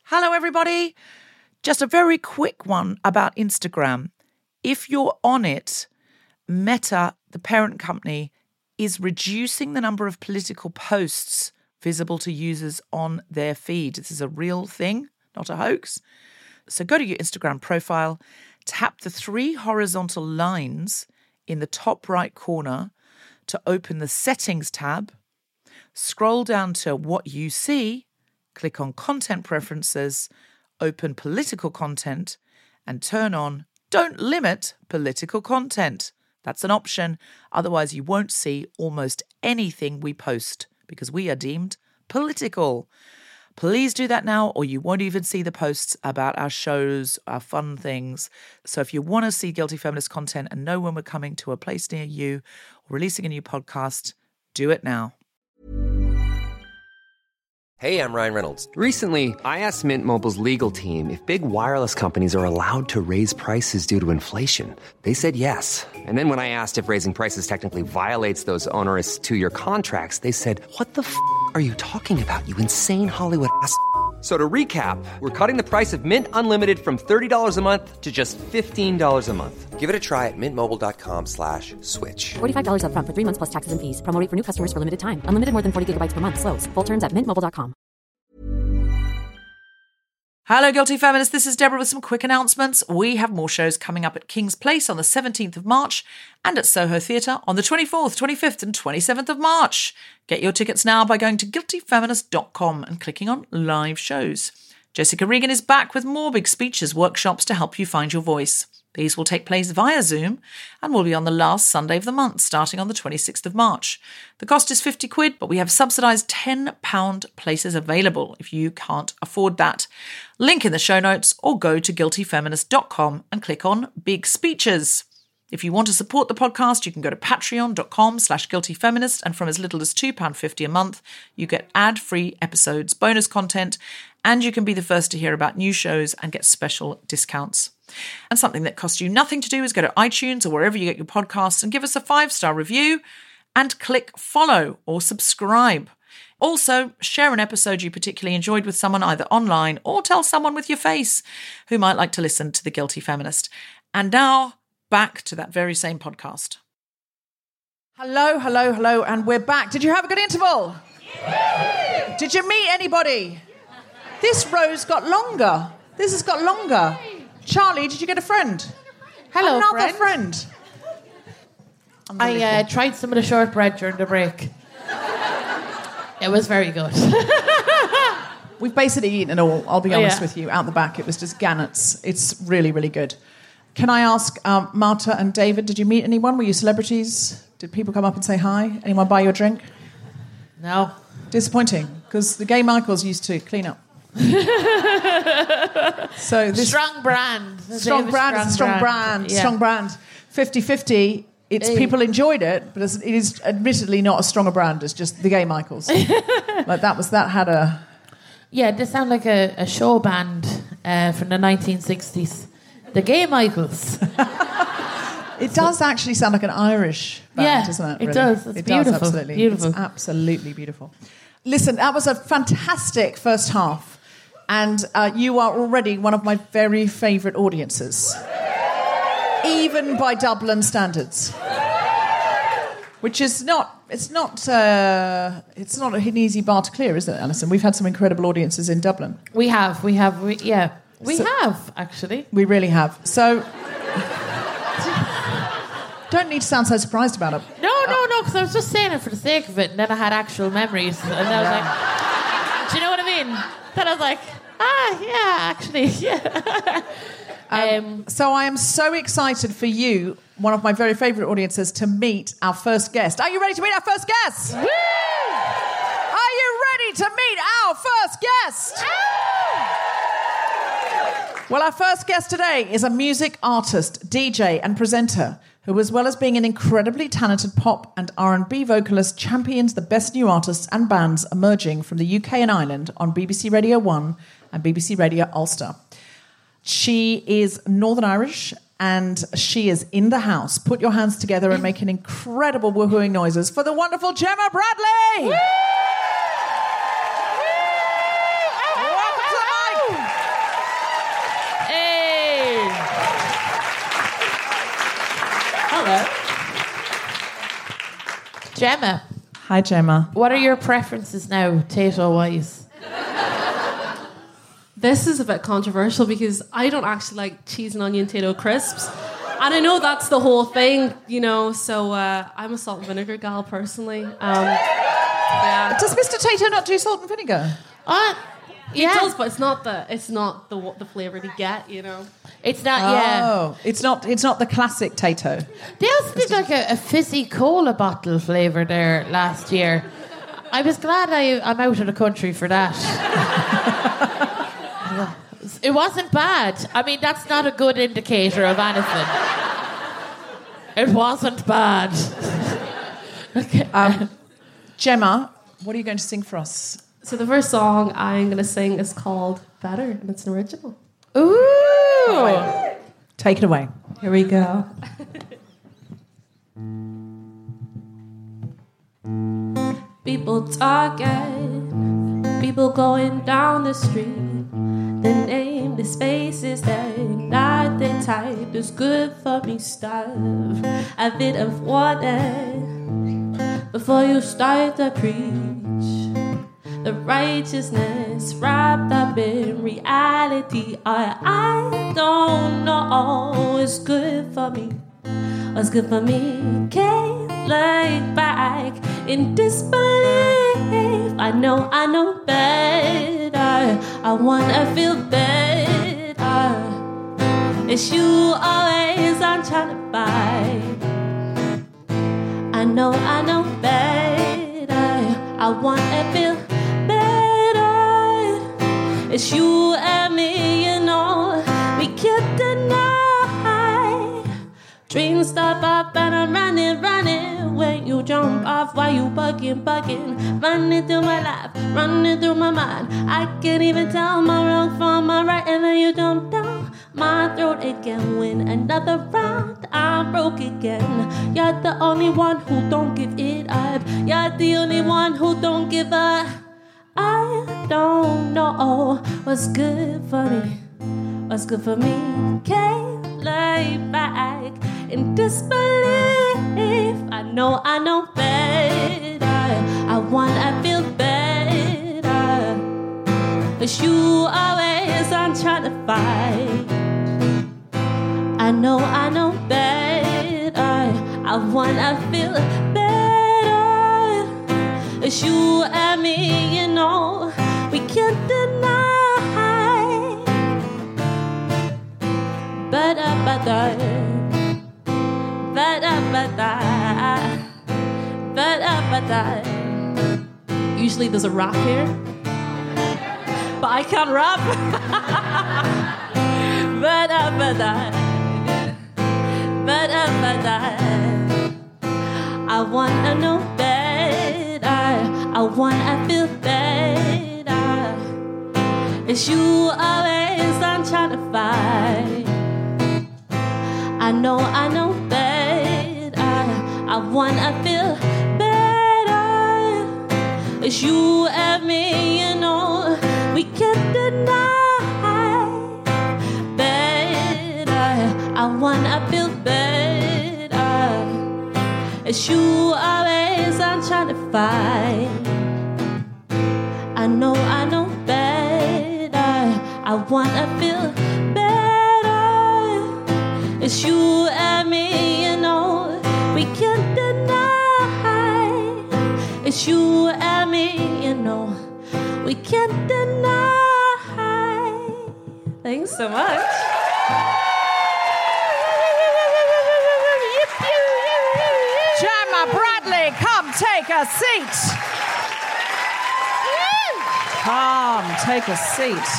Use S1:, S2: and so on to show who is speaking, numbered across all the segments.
S1: Hello, everybody. Just a very quick one about Instagram. If you're on it, Meta, the parent company, is reducing the number of political posts visible to users on their feed. This is a real thing, not a hoax. So go to your Instagram profile, tap the 3 horizontal lines in the top right corner to open the Settings tab, scroll down to What You See, click on Content Preferences, open Political Content, and turn on Don't Limit Political Content. That's an option. Otherwise, you won't see almost anything we post because we are deemed political. Please do that now, or you won't even see the posts about our shows, our fun things. So if you want to see Guilty Feminist content and know when we're coming to a place near you or releasing a new podcast, do it now.
S2: Hey, I'm Ryan Reynolds. Recently, I asked Mint Mobile's legal team if big wireless companies are allowed to raise prices due to inflation. They said yes. And then when I asked if raising prices technically violates those onerous 2-year contracts, they said, "What the f*** are you talking about, you insane Hollywood ass?" So to recap, we're cutting the price of Mint Unlimited from $30 a month to just $15 a month. Give it a try at mintmobile.com/switch.
S3: $45 up front for 3 months plus taxes and fees. Promo rate for new customers for limited time. Unlimited more than 40 gigabytes per month. Slows full terms at mintmobile.com.
S1: Hello, Guilty Feminists. This is Deborah with some quick announcements. We have more shows coming up at King's Place on the 17th of March and at Soho Theatre on the 24th, 25th and 27th of March. Get your tickets now by going to guiltyfeminist.com and clicking on live shows. Jessica Regan is back with more big speeches workshops to help you find your voice. These will take place via Zoom and will be on the last Sunday of the month, starting on the 26th of March. The cost is £50, but we have subsidised £10 places available if you can't afford that. Link in the show notes or go to guiltyfeminist.com and click on Big Speeches. If you want to support the podcast, you can go to patreon.com/guiltyfeminist, and from as little as £2.50 a month, you get ad-free episodes, bonus content, and you can be the first to hear about new shows and get special discounts. And something that costs you nothing to do is go to iTunes or wherever you get your podcasts and give us a 5-star review and click follow or subscribe. Also, share an episode you particularly enjoyed with someone either online or tell someone with your face who might like to listen to The Guilty Feminist. And now, back to that very same podcast. Hello, and we're back. Did you have a good interval? Yeah. Did you meet anybody? This row's got longer. This has got longer. Charlie, did you get a friend?
S4: Hello,
S1: Another friend.
S4: I tried some of the shortbread during the break. It was very good.
S1: We've basically eaten it all, I'll be honest with you. Out the back, it was just gannets. It's really, really good. Can I ask Marta and David, did you meet anyone? Were you celebrities? Did people come up and say hi? Anyone buy you a drink?
S4: No.
S1: Disappointing, because the gay Michaels used to clean up. So this
S4: strong brand.
S1: Strong brand. 50-50. It's people enjoyed it, but it is admittedly not as strong a brand as just the gay Michaels. Like that had a...
S4: Yeah, they sound like a show band from the 1960s. The Gay Michaels.
S1: It does actually sound like an Irish band, doesn't it?
S4: Really? It does. It's beautiful.
S1: Does, absolutely.
S4: Beautiful.
S1: It's absolutely beautiful. Listen, that was a fantastic first half. And you are already one of my very favourite audiences. Even by Dublin standards. Which is not... It's not an easy bar to clear, is it, Alison? We've had some incredible audiences in Dublin.
S4: We have, actually.
S1: We really have. So... Don't need to sound so surprised about it.
S4: No, because I was just saying it for the sake of it, and then I had actual memories, and I was like, do you know what I mean? Then I was like, actually.
S1: So I am so excited for you, one of my very favourite audiences, to meet our first guest. Are you ready to meet our first guest?
S4: Woo!
S1: Are you ready to meet our first guest? Well, our first guest today is a music artist, DJ and presenter who, as well as being an incredibly talented pop and R&B vocalist, champions the best new artists and bands emerging from the UK and Ireland on BBC Radio 1 and BBC Radio Ulster. She is Northern Irish and she is in the house. Put your hands together and make an incredible woohooing noises for the wonderful Gemma Bradley! Woo! Welcome to the mic!
S4: Gemma,
S1: Hi, Gemma.
S4: what are your preferences now, Tato-wise?
S5: This is a bit controversial because I don't actually like cheese and onion Tayto crisps. And I know that's the whole thing, you know, so I'm a salt and vinegar gal personally. Yeah.
S1: Does Mr. Tato not do salt and vinegar?
S5: He does, but it's not the flavour to get, you know.
S4: It's not, yeah.
S1: It's not the classic Tato.
S4: They also did like a fizzy cola bottle flavour there last year. I was glad I'm out of the country for that. It wasn't bad. I mean, that's not a good indicator of anything. It wasn't bad. Okay.
S1: Gemma, what are you going to sing for us?
S5: So the first song I'm going to sing is called Better, and it's an original.
S4: Ooh.
S1: Take it away.
S5: Here we go. People talking, people going down the street. The name, the spaces, they not the type that's good for me stuff. A bit of water before you start to preach. The righteousness wrapped up in reality. I don't know what's good for me. What's good for me? Can't look back in disbelief. I know better. I wanna feel better. It's you always I'm trying to find. I know better. I wanna feel better. It's you and me, you know. We can't deny. Dreams stop up and I'm running. When you jump off, why you bugging? Running through my life, running through my mind. I can't even tell my wrong from my right. And then you jump down my throat again. Win another round, I'm broke again. You're the only one who don't give it up. You're the only one who don't give up. I don't know what's good for me. What's good for me? Can't lay back in disbelief. I know better. I wanna feel better. It's you always I'm trying to fight. I know better. I wanna feel better. It's you and me, you know. We can't deny. Usually there's a rap here, but I can't rap. I wanna know better. I wanna feel better. It's you always I'm trying to fight. I know better. I wanna feel better. It's you and me, you know. We can't deny better. I wanna feel better. It's you always I'm trying to fight. I know better. I wanna feel better. It's you and me, you know. We can't deny. It's you and me, you know. We can't deny. Thanks so much.
S1: Gemma Bradley, come take a seat. Come take a seat.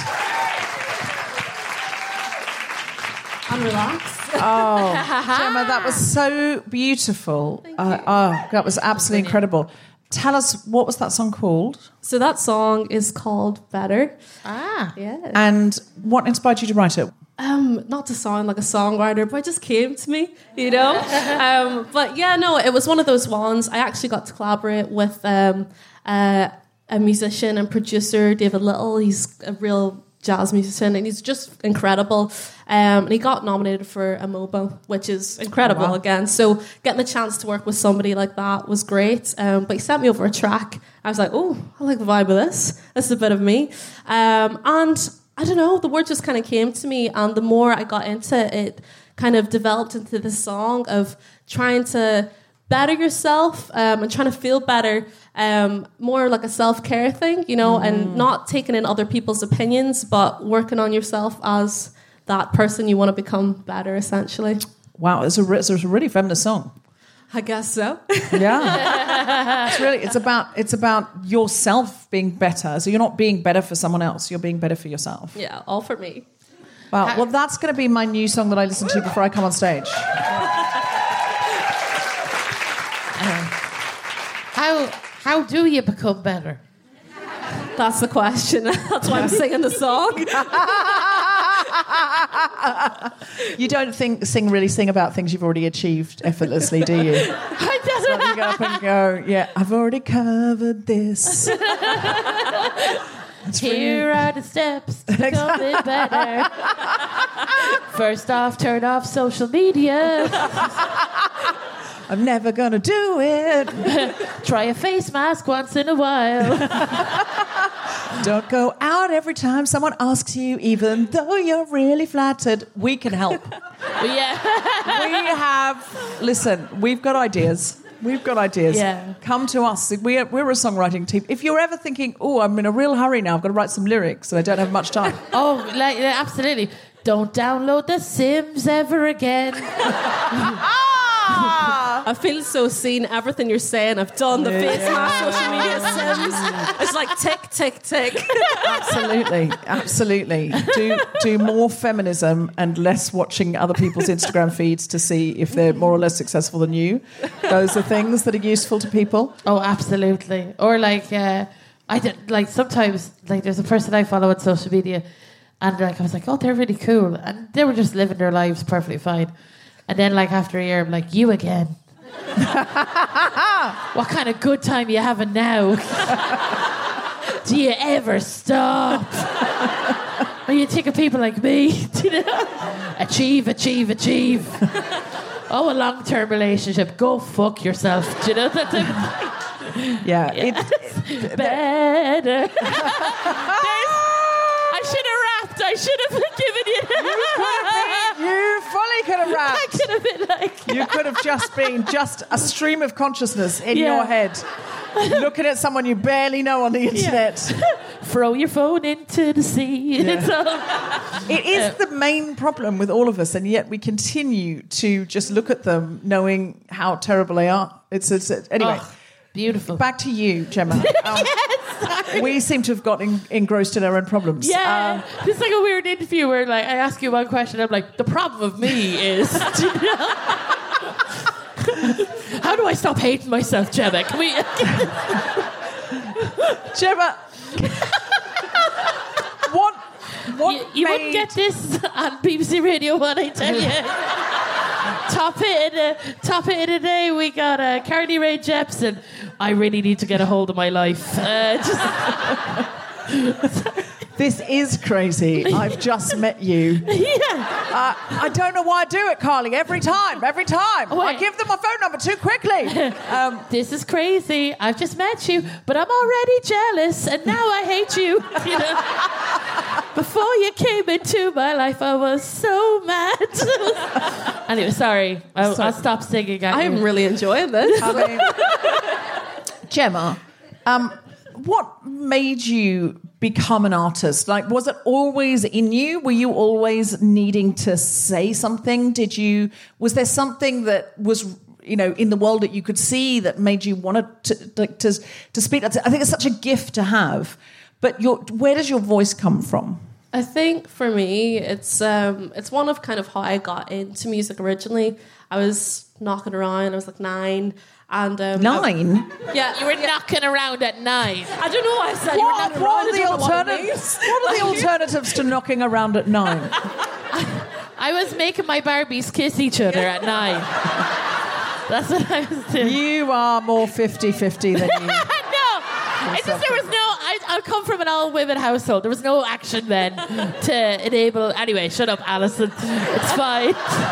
S5: And relax.
S1: Oh, Gemma, that was so beautiful. That was absolutely incredible. Tell us, what was that song called?
S5: So that song is called Better. Yeah.
S1: And what inspired you to write it?
S5: Not to sound like a songwriter, but it just came to me, you know? But yeah, no, it was one of those ones. I actually got to collaborate with a musician and producer, David Little. He's a real jazz musician, and he's just incredible. And he got nominated for a MOBO, which is incredible again. So getting the chance to work with somebody like that was great. But he sent me over a track. I was like, oh, I like the vibe of this. This is a bit of me. And I don't know, the word just kind of came to me. And the more I got into it, it kind of developed into this song of trying to better yourself and trying to feel better. More like a self-care thing, you know, and not taking in other people's opinions, but working on yourself as that person you want to become better, essentially.
S1: Wow, it's a really feminist song.
S5: I guess so.
S1: Yeah. It's about yourself being better. So you're not being better for someone else, you're being better for yourself.
S5: Yeah, all for me.
S1: Wow, well, that's going to be my new song that I listen to before I come on stage.
S4: How do you become better?
S5: That's the question. That's why I'm singing the song.
S1: You don't sing about things you've already achieved effortlessly, do you?
S4: I don't
S1: You go up and go, yeah, I've already covered this.
S4: Here are the steps to becoming better. First off, turn off social media.
S1: I'm never gonna do it.
S4: Try a face mask once in a while.
S1: Don't go out every time someone asks you, even though you're really flattered. We can help.
S4: Yeah.
S1: We've got ideas.
S4: Yeah.
S1: Come to us. We're a songwriting team. If you're ever thinking, oh, I'm in a real hurry now, I've got to write some lyrics and I don't have much time.
S4: Oh, absolutely. Don't download The Sims ever again.
S5: I feel so seen. Everything you're saying, I've done the face mask, social media, Sims. It's like tick, tick, tick.
S1: Absolutely. Do more feminism and less watching other people's Instagram feeds to see if they're more or less successful than you. Those are things that are useful to people.
S4: Oh, absolutely. Or sometimes there's a person I follow on social media, and I was like, oh, they're really cool, and they were just living their lives perfectly fine. And then, after a year, I'm like, you again. What kind of good time you having now? Do you ever stop? Or you think of people like me? Achieve. Oh, a long-term relationship. Go fuck yourself. Do you know that?
S1: Yeah.
S4: Yes. Better. I should have given you.
S1: You fully could have rapped.
S4: I could have been like.
S1: You could have just been a stream of consciousness in your head, looking at someone you barely know on the internet.
S4: Throw your phone into the sea.
S1: Yeah. It is the main problem with all of us, and yet we continue to just look at them, knowing how terrible they are. Anyway.
S4: Oh, beautiful.
S1: Back to you, Gemma. We seem to have got engrossed in our own problems.
S4: Yeah, it's like a weird interview where I ask you one question, I'm like, the problem of me is, do you know? How do I stop hating myself, Gemma? Can we?
S1: Gemma, what
S4: you wouldn't get this on BBC Radio 1, I tell you. Top hit of the day, we got Carly Rae Jepsen. I really need to get a hold of my life.
S1: This is crazy. I've just met you.
S4: Yeah.
S1: I don't know why I do it, Carly. Every time. I give them my phone number too quickly.
S4: This is crazy. I've just met you, but I'm already jealous, and now I hate you. You know? Before you came into my life, I was so mad. Anyway, sorry. I'll stop singing.
S5: I'm really enjoying this.
S1: Gemma, what made you become an artist? Was it always in you? Were you always needing to say something? Was there something that was, in the world that you could see that made you want to speak? I think it's such a gift to have. But where does your voice come from?
S5: I think for me, it's one of kind of how I got into music originally. I was knocking around. I was 9. And
S1: 9?
S5: Yeah.
S4: You were knocking around at 9.
S5: I don't know why I said you were knocking around.
S1: What are the alternatives to knocking around at 9?
S4: I was making my Barbies kiss each other at 9. That's what I was doing.
S1: You are more 50-50 than you.
S4: No. It's just there was no... I come from an all-women household. There was no action then to enable... Anyway, shut up, Alison. It's fine.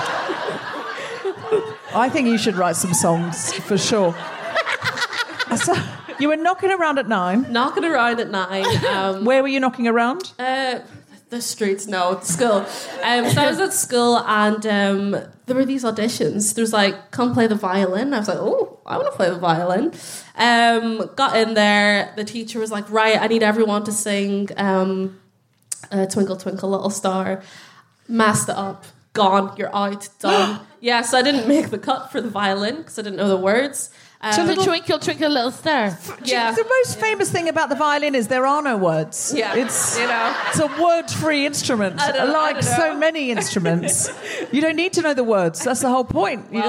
S6: I think you should write some songs, for sure. So, you were knocking around at 9.
S5: Knocking around at 9.
S6: Where were you knocking around?
S5: The streets, no, school. So I was at school and there were these auditions. There was like, come play the violin. I was like, oh, I want to play the violin. Got in there. The teacher was like, right, I need everyone to sing Twinkle, Twinkle, Little Star. Messed it up. Gone. You're out. Done. Yeah, so I didn't make the cut for the violin because I didn't know the words.
S4: So the Twinkle, Twinkle, Little Star.
S5: Yeah.
S6: The most famous thing about the violin is there are no words.
S5: Yeah.
S6: It's,
S5: you know.
S6: It's a word-free instrument, like so many instruments. You don't need to know the words. That's the whole point. You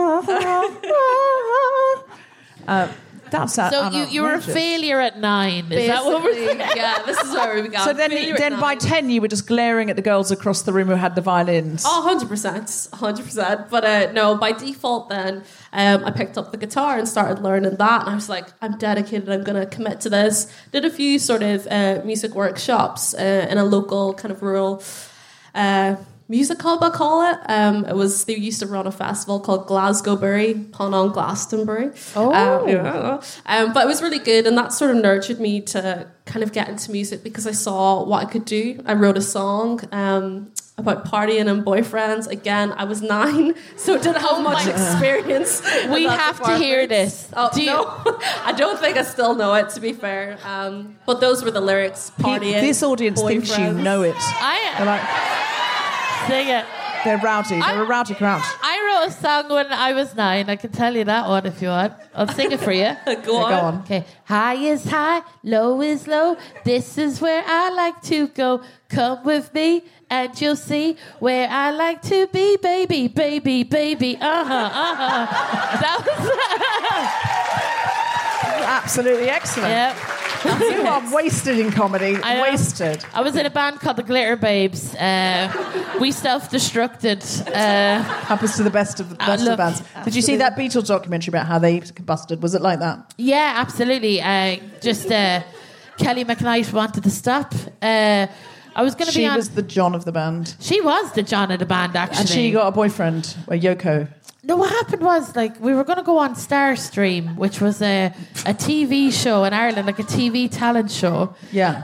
S6: That's
S4: So you were a failure at 9. Is that what we're saying?
S5: Yeah, this is where we began.
S6: So then by 10 you were just glaring at the girls across the room who had the violins.
S5: Oh, 100%. But no, by default then, I picked up the guitar and started learning that. And I was like, I'm dedicated. I'm going to commit to this. Did a few sort of music workshops in a local kind of rural music hub, I call it. They used to run a festival called Glasgowbury, pun on Glastonbury. But it was really good, and that sort of nurtured me to kind of get into music because I saw what I could do. I wrote a song about partying and boyfriends. Again, I was 9, so didn't have much experience.
S4: We have to hear this.
S5: Oh, no, I don't think I still know it, to be fair. But those were the lyrics, partying.
S6: This audience thinks you know it.
S4: Sing it.
S6: They're rowdy. They're a rowdy crowd.
S4: I wrote a song when I was 9. I can tell you that one if you want. I'll sing it for you.
S5: Go on.
S4: Okay. High is high, low is low. This is where I like to go. Come with me and you'll see where I like to be, baby, baby, baby. That was
S6: absolutely excellent.
S4: Yep.
S6: You are wasted in comedy. Wasted.
S4: I was in a band called the Glitter Babes. We self-destructed.
S6: Happens to the best of bands. Did you see that Beatles documentary about how they combusted? Was it like that?
S4: Yeah, absolutely. Kelly McKnight wanted to stop. I was going to be on...
S6: She was the John of the band.
S4: She was the John of the band, actually.
S6: And she got a boyfriend, Yoko.
S4: No, what happened was, we were going to go on Starstream, which was a TV show in Ireland, like a TV talent show.
S6: Yeah.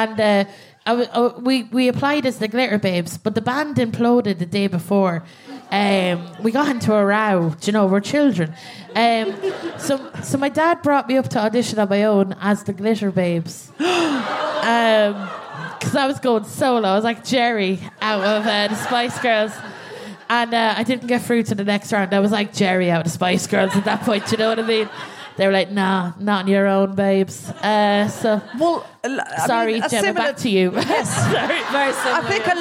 S4: We applied as the Glitter Babes, but the band imploded the day before. We got into a row. Do you know, we're children. So my dad brought me up to audition on my own as the Glitter Babes. Because I was going solo. I was like Jerry out of the Spice Girls. And I didn't get through to the next round. I was like Jerry out of Spice Girls at that point. You know what I mean? They were like, nah, not on your own, babes. Sorry, Gemma, back to you.
S6: Yes.
S5: Sorry, very similar.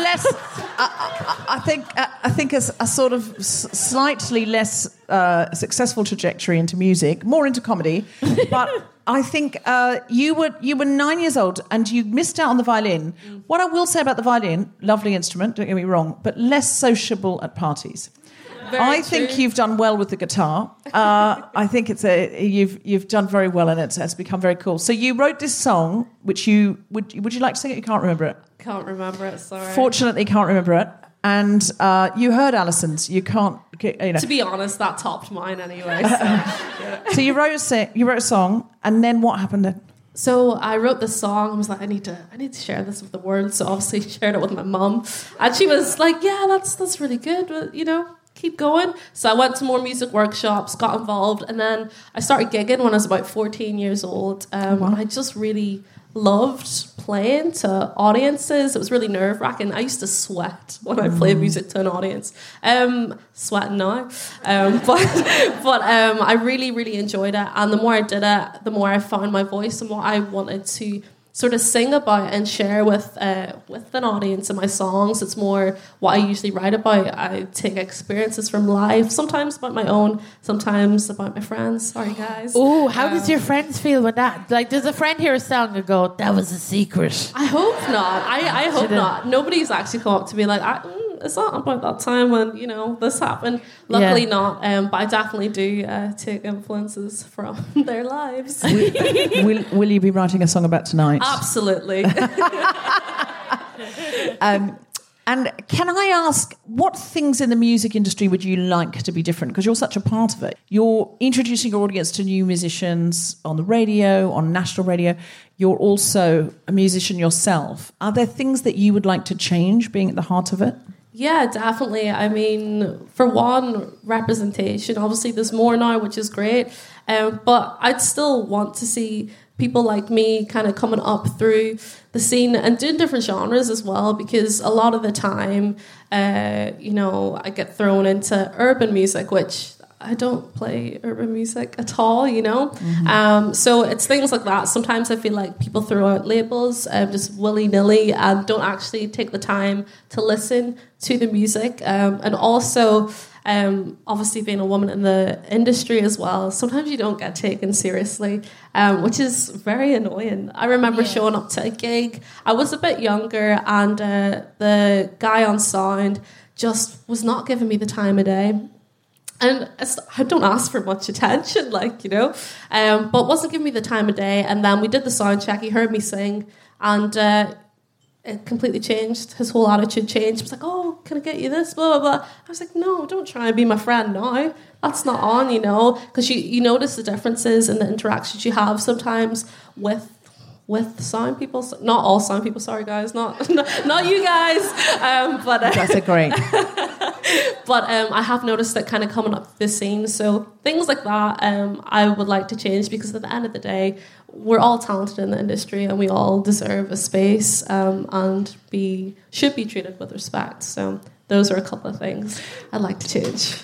S6: I think a sort of slightly less successful trajectory into music, more into comedy. But I think you were 9 years old and you missed out on the violin. What I will say about the violin, lovely instrument, don't get me wrong, but less sociable at parties. I think you've done well with the guitar. I think you've done very well, and it's become very cool. So you wrote this song, which would you like to sing it? You can't remember it.
S5: Can't remember it. Sorry.
S6: Fortunately, can't remember it. And you heard Alison's. You can't.
S5: To be honest, that topped mine anyway. So, yeah.
S6: So you wrote a song, and then what happened then?
S5: So I wrote this song. I was like, I need to share this with the world. So obviously shared it with my mum, and she was like, "Yeah, that's really good. But, keep going." So I went to more music workshops, got involved, and then I started gigging when I was about 14 years old. I just really loved playing to audiences. It was really nerve-wracking. I used to sweat when I played music to an audience. Sweating now. But I really, really enjoyed it. And the more I did it, the more I found my voice and what I wanted to sort of sing about and share with an audience in my songs. It's more what I usually write about. I take experiences from life, sometimes about my own, sometimes about my friends. Sorry, guys.
S4: Oh, how does your friends feel when that? Like, does a friend hear a song and go, "That was a secret"?
S5: I hope not. I hope not. Nobody's actually come up to me like, is that about that time when, you know, this happened? Luckily not, but I definitely do take influences from their lives.
S6: Will you be writing a song about tonight?
S5: Absolutely.
S6: And can I ask, what things in the music industry would you like to be different? Because you're such a part of it. You're introducing your audience to new musicians on the radio, on national radio. You're also a musician yourself. Are there things that you would like to change, being at the heart of it?
S5: Yeah, definitely. I mean, for one, representation. Obviously, there's more now, which is great. But I'd still want to see people like me kind of coming up through the scene and doing different genres as well, because a lot of the time, you know, I get thrown into urban music, which I don't play urban music at all, you know. So it's things like that. Sometimes I feel like people throw out labels just willy-nilly and don't actually take the time to listen to the music. And also, obviously being a woman in the industry as well, sometimes you don't get taken seriously, which is very annoying. I remember showing up to a gig. I was a bit younger, and the guy on sound just was not giving me the time of day. And I don't ask for much attention, like, you know, but wasn't giving me the time of day. And then we did the sound check. He heard me sing, and it completely changed. His whole attitude changed. He was like, "Oh, can I get you this?" Blah, blah, blah. I was like, "No, don't try and be my friend now. That's not on, you know," because you notice the differences in the interactions you have sometimes with sound people. Not all sound people, sorry guys, not you guys. But
S6: That's a great.
S5: But I have noticed that kind of coming up this scene. So things like that, I would like to change, because at the end of the day, we're all talented in the industry and we all deserve a space and should be treated with respect. So those are a couple of things I'd like to change.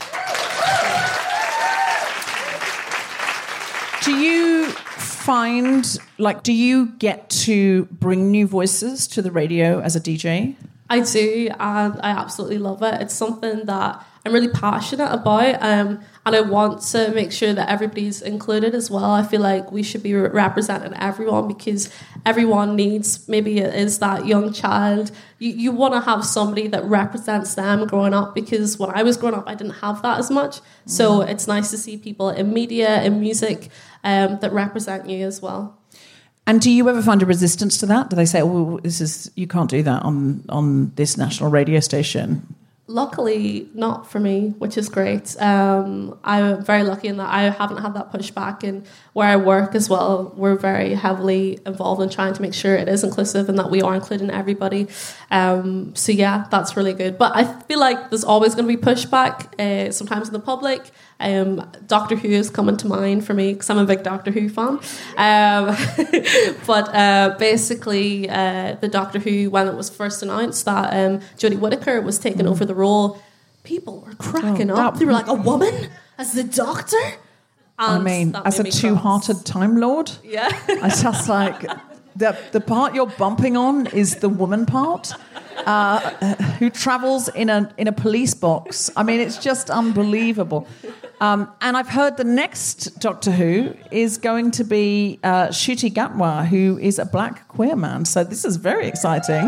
S6: Do you find, like, do you get to bring new voices to the radio as a DJ?
S5: I do, and I absolutely love it. It's something that I'm really passionate about, and I want to make sure that everybody's included as well. I feel like we should be representing everyone, because everyone needs, maybe it is that young child. You want to have somebody that represents them growing up, because when I was growing up, I didn't have that as much. So it's nice to see people in media, in music, that represent you as well.
S6: And do you ever find a resistance to that? Do they say, "Oh, you can't do that on this national radio station"?
S5: Luckily, not for me, which is great. I'm very lucky in that I haven't had that pushback, and where I work as well, we're very heavily involved in trying to make sure it is inclusive and that we are including everybody. So yeah, that's really good. But I feel like there's always going to be pushback, sometimes in the public. Doctor Who is coming to mind for me, because I'm a big Doctor Who fan. But basically, the Doctor Who, when it was first announced that Jodie Whittaker was taking over the role, people were cracking up. They were like, "A woman as the Doctor?" And
S6: I mean, as a two-hearted Time Lord,
S5: yeah,
S6: I just like the part you're bumping on is the woman part, who travels in a police box. I mean, it's just unbelievable. And I've heard the next Doctor Who is going to be Ncuti Gatwa, who is a black queer man. So this is very exciting.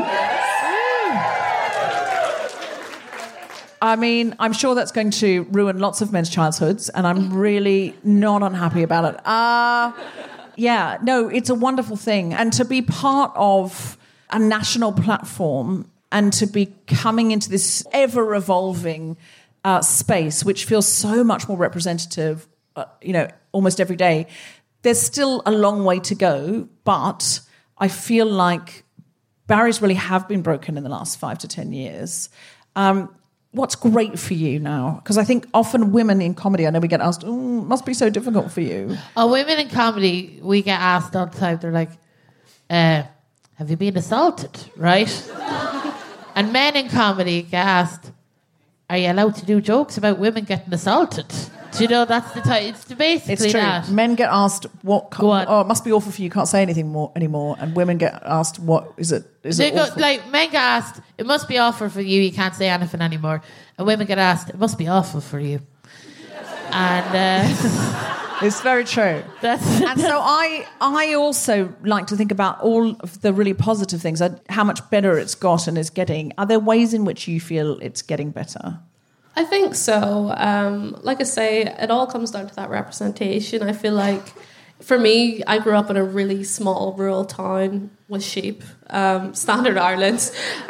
S6: I mean, I'm sure that's going to ruin lots of men's childhoods, and I'm really not unhappy about it. Yeah, no, it's a wonderful thing. And to be part of a national platform and to be coming into this ever-evolving space, which feels so much more representative, almost every day, there's still a long way to go, but I feel like barriers really have been broken in the last 5 to 10 years. What's great for you now? Because I think often women in comedy, I know we get asked, must be so difficult for you.
S4: Oh, women in comedy, we get asked all the time, they're like, have you been assaulted, right? And men in comedy get asked, are you allowed to do jokes about women getting assaulted? Do you know, that's the time. It's basically
S6: it's true.
S4: that.
S6: Men get asked, it must be awful for you, can't say anything anymore. And women get asked, what is it?
S4: Like, men get asked, it must be awful for you can't say anything anymore. And women get asked, it must be awful for you. And
S6: It's very true. And so I also like to think about all of the really positive things, how much better it's got and is getting. Are there ways in which you feel it's getting better?
S5: I think so. Like I say, it all comes down to that representation. I feel like, for me, I grew up in a really small rural town with sheep, standard Ireland,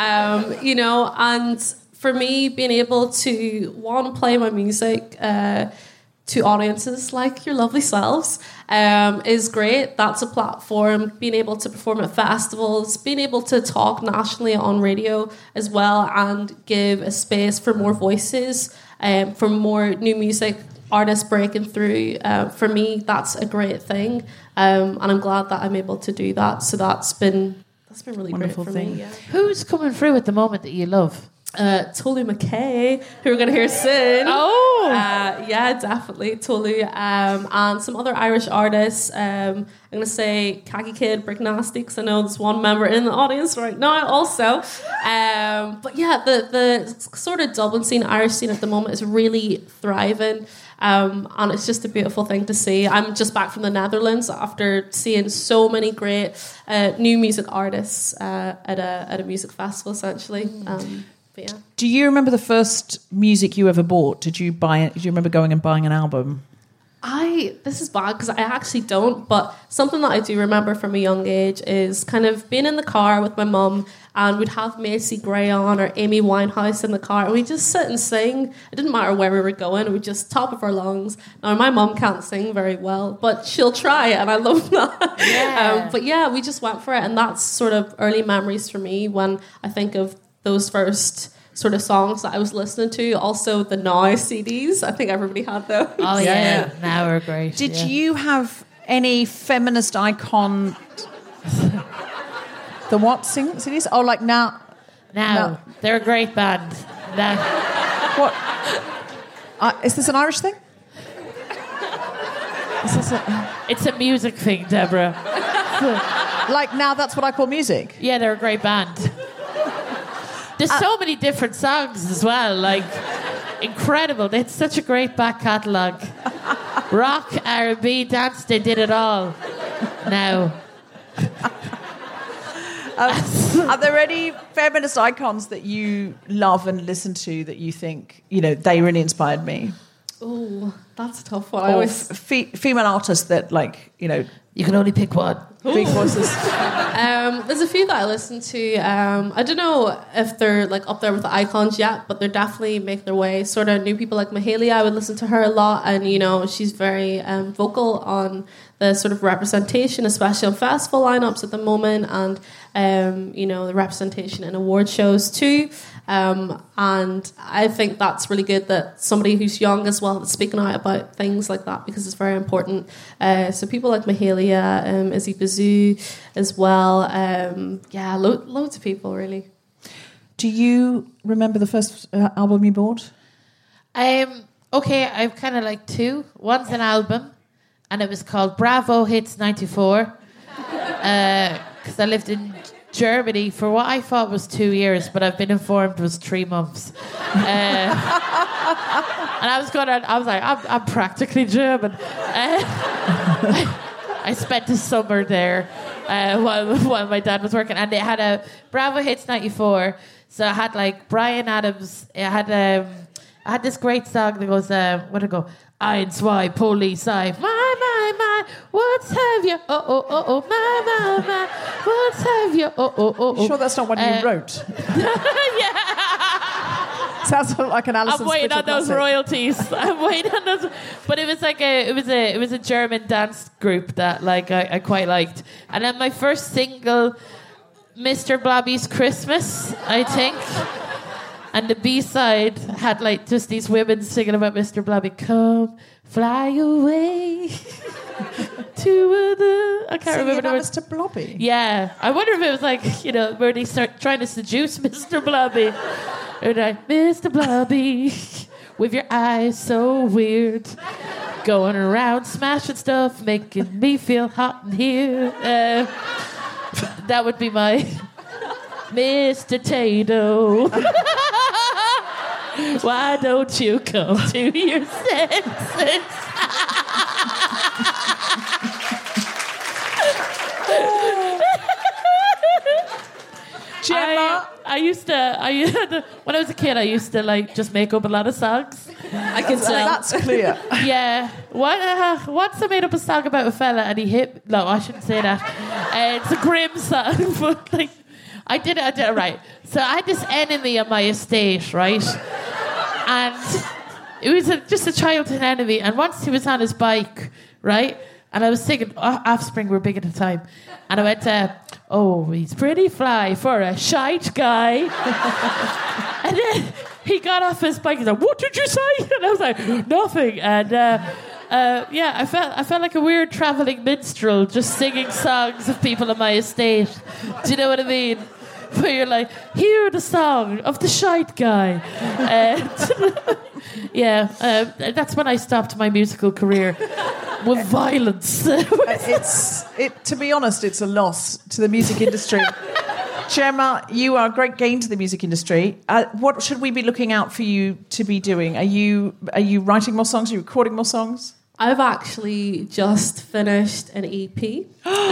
S5: and for me, being able to, one, play my music to audiences like your lovely selves is great. That's a platform. Being able to perform at festivals, being able to talk nationally on radio as well, and give a space for more voices, for more new music artists breaking through. For me, that's a great thing, and I'm glad that I'm able to do that. So that's been really
S6: Wonderful
S5: great for
S6: thing.
S5: me. Yeah.
S4: Who's coming through at the moment that you love?
S5: Tolu McKay, who we're going to hear soon.
S4: Oh!
S5: Yeah, definitely, Tolu. And some other Irish artists. I'm going to say Khaki Kid, Brick Nasty, because I know there's one member in the audience right now also. But yeah, the sort of Dublin scene, Irish scene at the moment is really thriving. And it's just a beautiful thing to see. I'm just back from the Netherlands after seeing so many great new music artists at a music festival, essentially. But yeah.
S6: Do you remember the first music you ever bought? Did you remember going and buying an album?
S5: This is bad because I actually don't, but something that I do remember from a young age is kind of being in the car with my mum, and we'd have Macy Gray on or Amy Winehouse in the car, and we'd just sit and sing. It didn't matter where we were going, we'd just top of our lungs. Now, my mum can't sing very well, but she'll try, and I love that. Yeah. But yeah, we just went for it, and that's sort of early memories for me when I think of those first sort of songs that I was listening to. Also the Now CDs. I think everybody had those.
S4: Oh yeah, Now are great.
S6: Did you have any feminist icon? The what CDs? Oh, like Now.
S4: Now. They're a great band. Now.
S6: What? Is this an Irish thing? Is this
S4: It's a music thing, Deborah.
S6: like Now that's what I call music?
S4: Yeah, they're a great band. There's so many different songs as well, like incredible. They had such a great back catalogue. Rock, R&B, dance, they did it all. Now.
S6: Are there any feminist icons that you love and listen to that you think, they really inspired me?
S5: Oh, that's a tough one.
S6: Or female artists that,
S4: You can only pick one.
S6: big voices.
S5: There's a few that I listen to. I don't know if they're up there with the icons yet, but they're definitely making their way. Sort of new people like Mahalia, I would listen to her a lot, and she's very vocal on the sort of representation, especially on festival lineups at the moment, and the representation in award shows too. And I think that's really good that somebody who's young as well is speaking out about things like that, because it's very important. So people like Mahalia, Izzy Bazoo as well. Loads of people really.
S6: Do you remember the first album you bought?
S4: Okay, I've kind of like two. One's an album, and it was called Bravo Hits 94. Because I lived in Germany for what I thought was 2 years, but I've been informed was 3 months. And I was like, I'm practically German. I spent the summer there while my dad was working, and they had a Bravo Hits 94. So I had like Bryan Adams. I had this great song that goes, what did it go? Ein, zwei, Polizei, my, what's have you? Oh, my, what's have you? Oh.
S6: You sure that's not one you wrote?
S4: Yeah.
S6: Sounds like an Alison
S4: I'm waiting on those
S6: classic.
S4: royalties. I'm waiting on those. But it was like it was a German dance group that I quite liked. And then my first single, Mr. Blobby's Christmas, I think. And the B-side had like just these women singing about Mr. Blobby. Come fly away to the... I can't remember.
S6: About Mr. Blobby?
S4: Yeah. I wonder if it was like, where they start trying to seduce Mr. Blobby. They're like, Mr. Blobby, with your eyes so weird. Going around smashing stuff, making me feel hot in here. That would be my... Mr. Tato. Why don't you come to your senses?
S6: Gemma?
S4: When I was a kid, I used to like just make up a lot of songs.
S5: I can tell.
S6: That's clear.
S4: Yeah. Once I made up a song about a fella and he hit. No, I shouldn't say that. It's a grim song, but like I did it right. So I had this enemy on my estate, right? And it was just a childhood enemy. And once he was on his bike, right? And I was singing, Offspring were big at the time. And I went, oh, he's pretty fly for a shite guy. And then he got off his bike and said, what did you say? And I was like, nothing. And I felt like a weird travelling minstrel just singing songs of people on my estate. Do you know what I mean? Where you're like, hear the song of the shite guy. That's when I stopped my musical career with violence.
S6: To be honest, it's a loss to the music industry. Gemma, you are a great gain to the music industry. What should we be looking out for you to be doing? Are you writing more songs? Are you recording more songs?
S5: I've actually just finished an EP.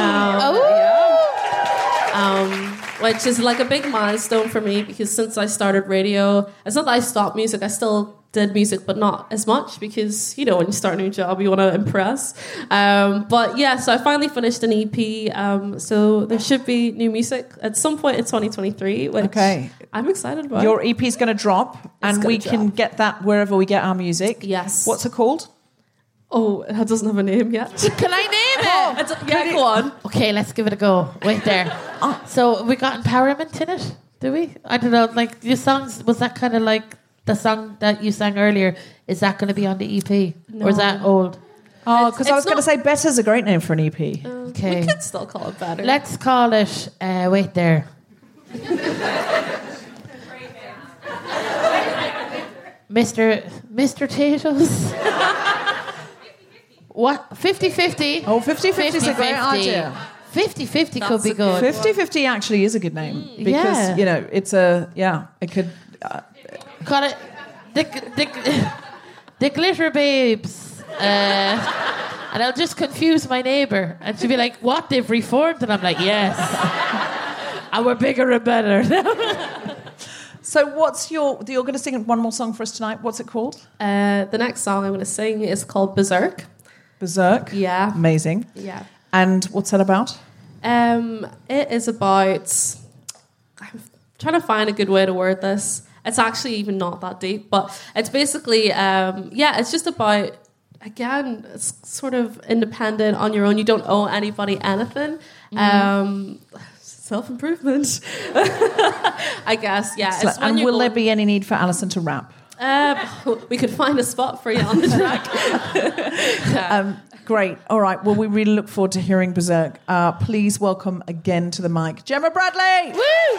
S5: Which is like a big milestone for me because since I started radio, it's not that I stopped music, I still did music, but not as much because, you know, when you start a new job, you want to impress. But yeah, so I finally finished an EP. So there should be new music at some point in 2023, which I'm excited about.
S6: Your EP is going to drop and we can get that wherever we get our music.
S5: Yes.
S6: What's it called?
S5: Oh, it doesn't have a name yet.
S4: Can I name it?
S5: Yeah, go on.
S4: Okay, let's give it a go. Wait there. So we got empowerment in it, do we? I don't know. Like your songs, was that kind of like the song that you sang earlier? Is that going to be on the EP, or is that old?
S6: Oh, because I was going to say Better's a great name for an EP.
S4: Okay,
S5: we could still call it Better.
S4: Let's call it. Wait there. Mr. Tatoes. What? 50-50?
S6: Oh, 50-50 is a great idea.
S4: 50-50 could be good.
S6: 50-50 actually is a good name because, you know, it's it could...
S4: Call it the Glitter Babes. And I'll just confuse my neighbour. And she'll be like, what, they've reformed? And I'm like, yes. And we're bigger and better.
S6: So you're going to sing one more song for us tonight. What's it called?
S5: The next song I'm going to sing is called Berserk.
S6: Berserk?
S5: Yeah.
S6: Amazing.
S5: Yeah.
S6: And what's that about?
S5: It is about... I'm trying to find a good way to word this. It's actually even not that deep, but it's basically... it's just about... Again, it's sort of independent on your own. You don't owe anybody anything. Self-improvement. I guess, yeah.
S6: And will there be any need for Alison to rap?
S5: We could find a spot for you on the track.
S6: Great. All right. Well, we really look forward to hearing Berserk. Please welcome again to the mic, Gemma Bradley.
S4: Woo!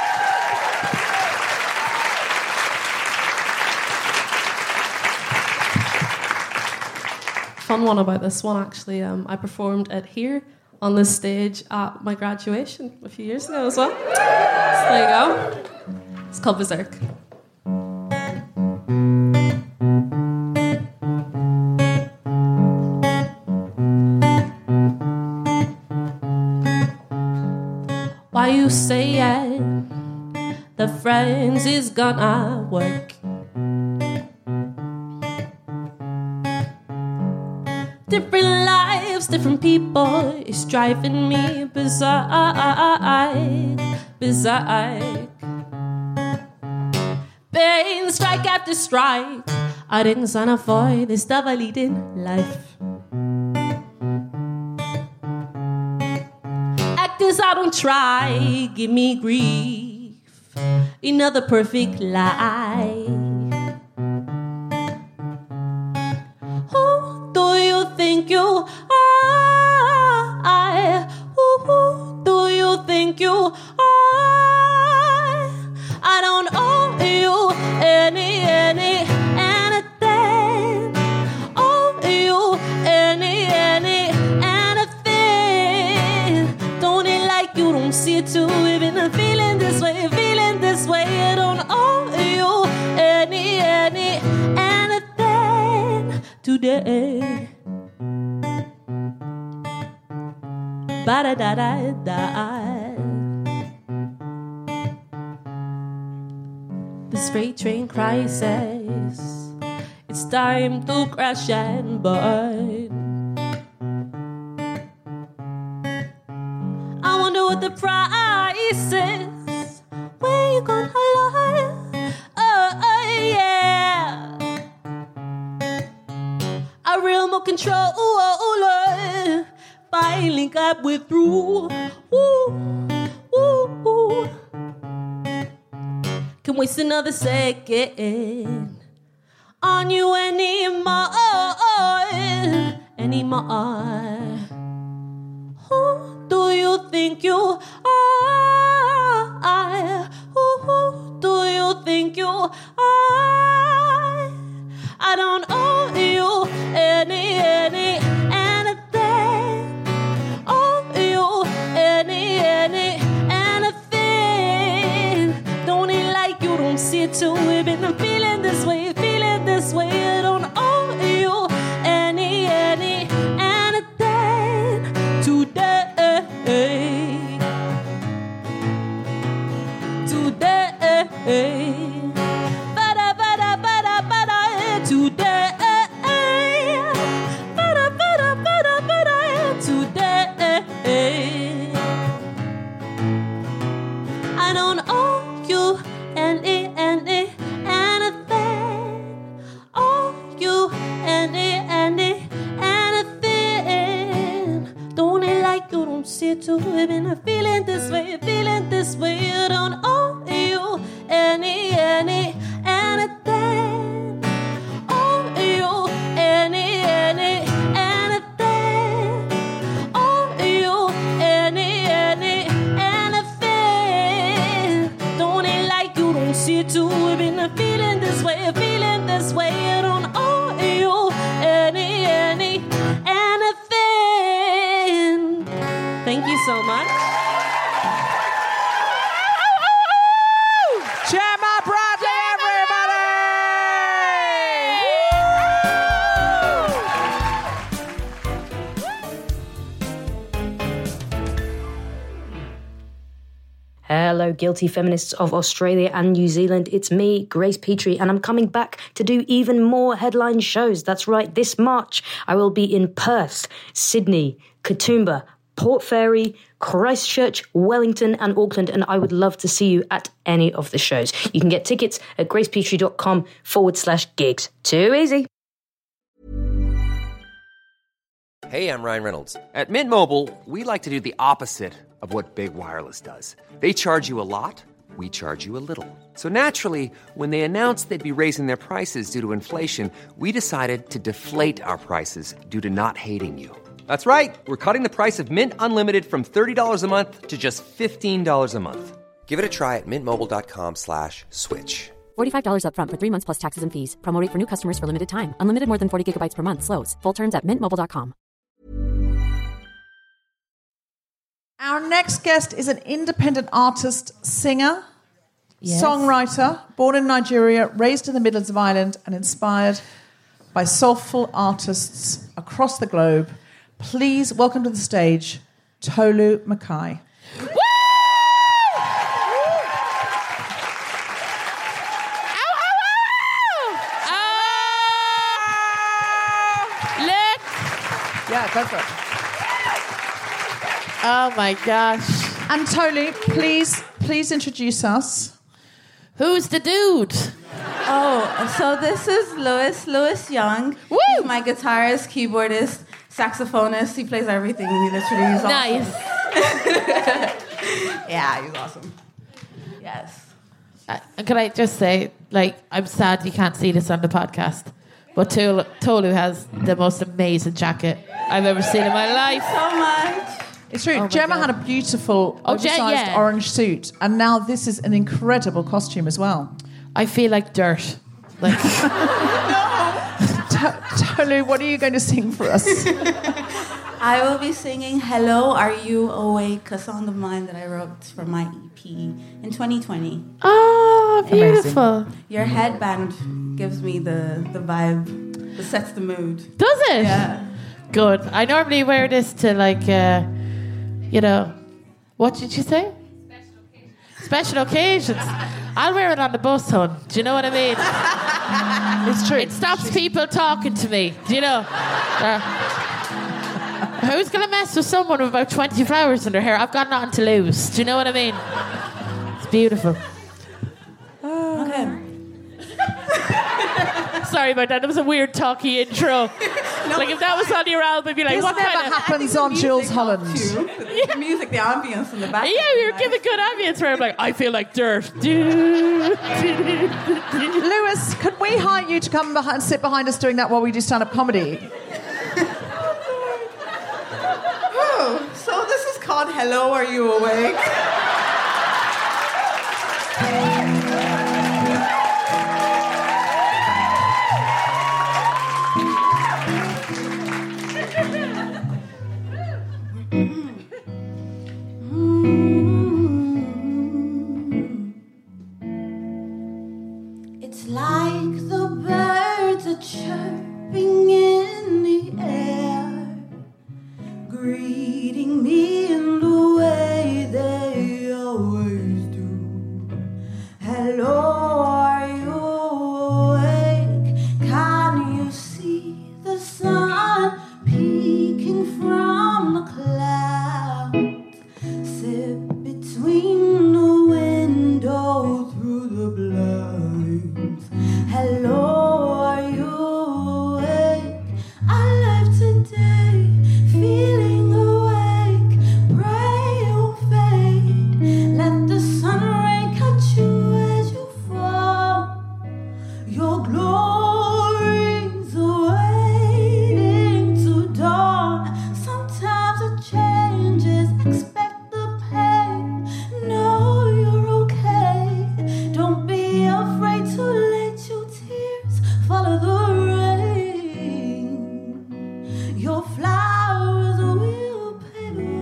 S5: Fun one about this one, actually. I performed it here on this stage at my graduation a few years ago as well. So there you go. It's called Berserk. Why you say the friends is gonna work? Different lives, different people, it's driving me berserk, berserk. Pain, strike after strike, I didn't sign up for this double-eating life. Actors, I don't try, give me grief, another perfect lie. Do you think you are? Who do you think you are? I don't owe you anything. Owe you anything. Don't it like you don't see it too? Even I'm feeling this way. I don't owe you anything today. Ba-da-da-da-da. this freight train crisis. It's time to crash and burn. I wonder what the price is. Where you gonna lie? Oh, yeah. A real more controller. Finally got with through. Ooh, ooh, ooh. Can waste another second on you anymore. Who do you think you are? Who do you think you are? I don't owe you anything. Owe you anything. Don't it like you don't see it too. We've been feeling this way. I don't owe you anything today. Bada, bada, bada, bada, today. Bada, bada, bada, bada, today. I don't owe you anything. Owe you anything. Don't it like you don't see it too. We've been feeling this way. I don't owe you anything. Owe you anything. Owe you anything. Don't it like you don't see it too. We've been feeling this way. I don't owe you anything. Thank you so much.
S1: Gemma Bradley, everybody!
S7: Hello, guilty feminists of Australia and New Zealand. It's me, Grace Petrie, and I'm coming back to do even more headline shows. That's right, this March I will be in Perth, Sydney, Katoomba, Port Fairy, Christchurch, Wellington and Auckland, and I would love to see you at any of the shows. You can get tickets at gracepetrie.com/gigs. Too easy.
S2: Hey, I'm Ryan Reynolds. At Mint Mobile, we like to do the opposite of what Big Wireless does. They charge you a lot, we charge you a little. So naturally, when they announced they'd be raising their prices due to inflation, we decided to deflate our prices due to not hating you. That's right. We're cutting the price of Mint Unlimited from $30 a month to just $15 a month. Give it a try at mintmobile.com/switch.
S3: $45 up front for 3 months plus taxes and fees. Promo rate for new customers for limited time. Unlimited more than 40 gigabytes per month. Slows full terms at mintmobile.com.
S6: Our next guest is an independent artist, singer, songwriter, born in Nigeria, raised in the Midlands of Ireland, and inspired by soulful artists across the globe. Please welcome to the stage, Tolu Mackay.
S4: Woo! Look!
S6: Yeah, go for it.
S4: Oh my gosh.
S6: And Tolu, please introduce us.
S4: Who's the dude?
S8: Oh, so this is Lewis Young.
S4: Woo!
S8: He's my guitarist, keyboardist, saxophonist. He plays everything. He literally is awesome.
S4: Nice.
S8: Yeah, he's awesome. Yes.
S4: Can I just say, I'm sad you can't see this on the podcast, but Tolu has the most amazing jacket I've ever seen in my life.
S8: So much.
S6: It's true.
S4: Oh
S6: Gemma
S4: God.
S6: had a beautiful, oversized orange suit, and now this is an incredible costume as well.
S4: I feel like dirt.
S6: Tolu, what are you going to sing for us?
S8: I will be singing Hello, Are You Awake? A song of mine that I wrote for my EP in 2020.
S4: Oh, beautiful.
S8: Your headband gives me the vibe. It sets the mood.
S4: Does it?
S8: Yeah.
S4: Good. I normally wear this to what did you say? Special occasions. I'll wear it on the bus, hon. Do you know what I mean?
S6: It's true.
S4: It stops people talking to me. Do you know? Who's going to mess with someone with about 20 flowers in their hair? I've got nothing to lose. Do you know what I mean? It's beautiful.
S8: Okay.
S4: Sorry about that. That was a weird talky intro. Like if that was on your album, you'd be like,
S6: This
S4: what
S6: never
S4: kind of...
S6: happens on Jules Holland.
S8: The music, the ambience in the back.
S4: Yeah, we were giving good ambience where I'm like, I feel like dirt. Lewis,
S6: Could we hire you to come behind, sit behind us doing that while we do stand-up comedy?
S8: Oh, so this is called Hello, Are You Awake? It's like the birds are chirping in the air, greeting me in the way they always do. Hello, are you awake? Can you see the sun peeking from the clouds? Sit between the window through the blinds. Hello, are you awake? Alive today, feeling awake. Pray you'll fade. Let the sun ray catch you as you fall. Your glory's waiting to dawn. Sometimes it changes. Expect the pain. Know you're okay. Don't be afraid to let your tears follow the rain. Your flowers will pave the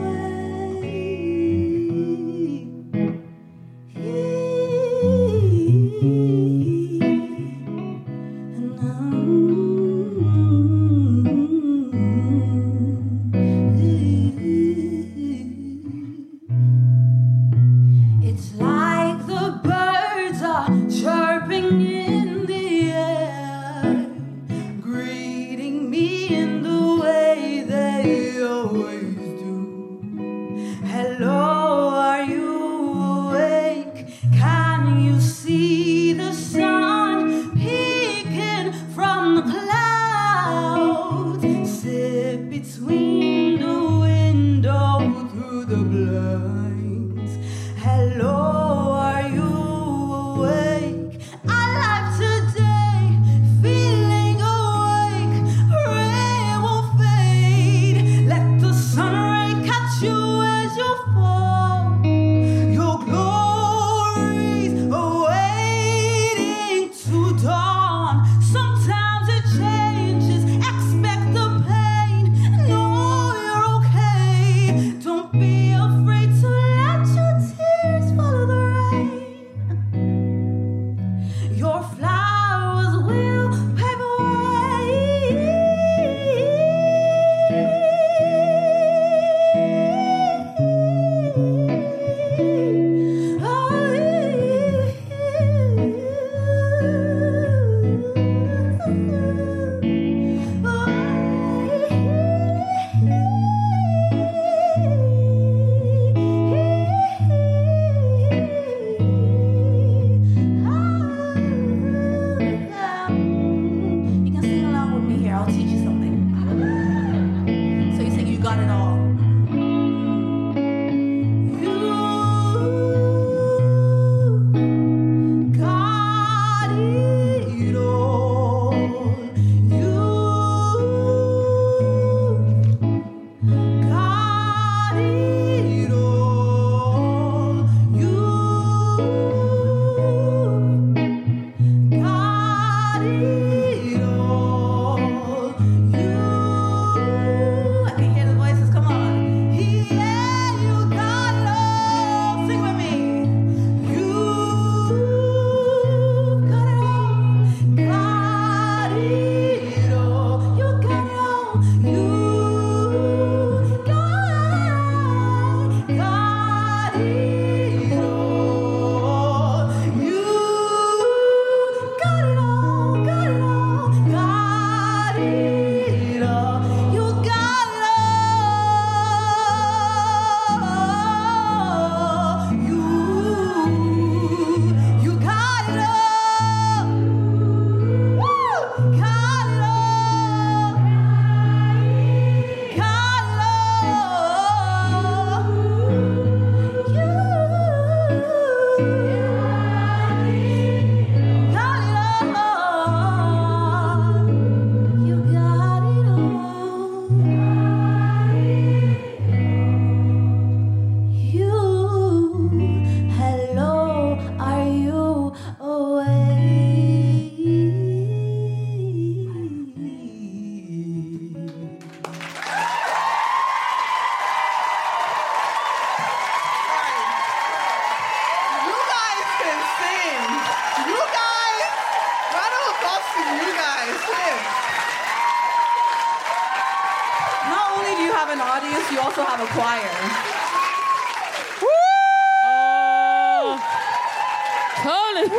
S8: It's like the birds are chirping in the air, greeting me in the way they always do. Hello, are you awake? Can you see the sun peeking from the clouds? Sit between the window through the blinds. Hello, are you awake? Alive today, feeling awake. Rain will fade. Let the sun ray catch you as you fall. Your glory's awaiting to dawn. Sometimes it changes. Expect the pain. Know you're okay. Don't be afraid to let your tears follow the rain. Your flowers will pave the way. an audience, you also have a choir.
S4: Colin.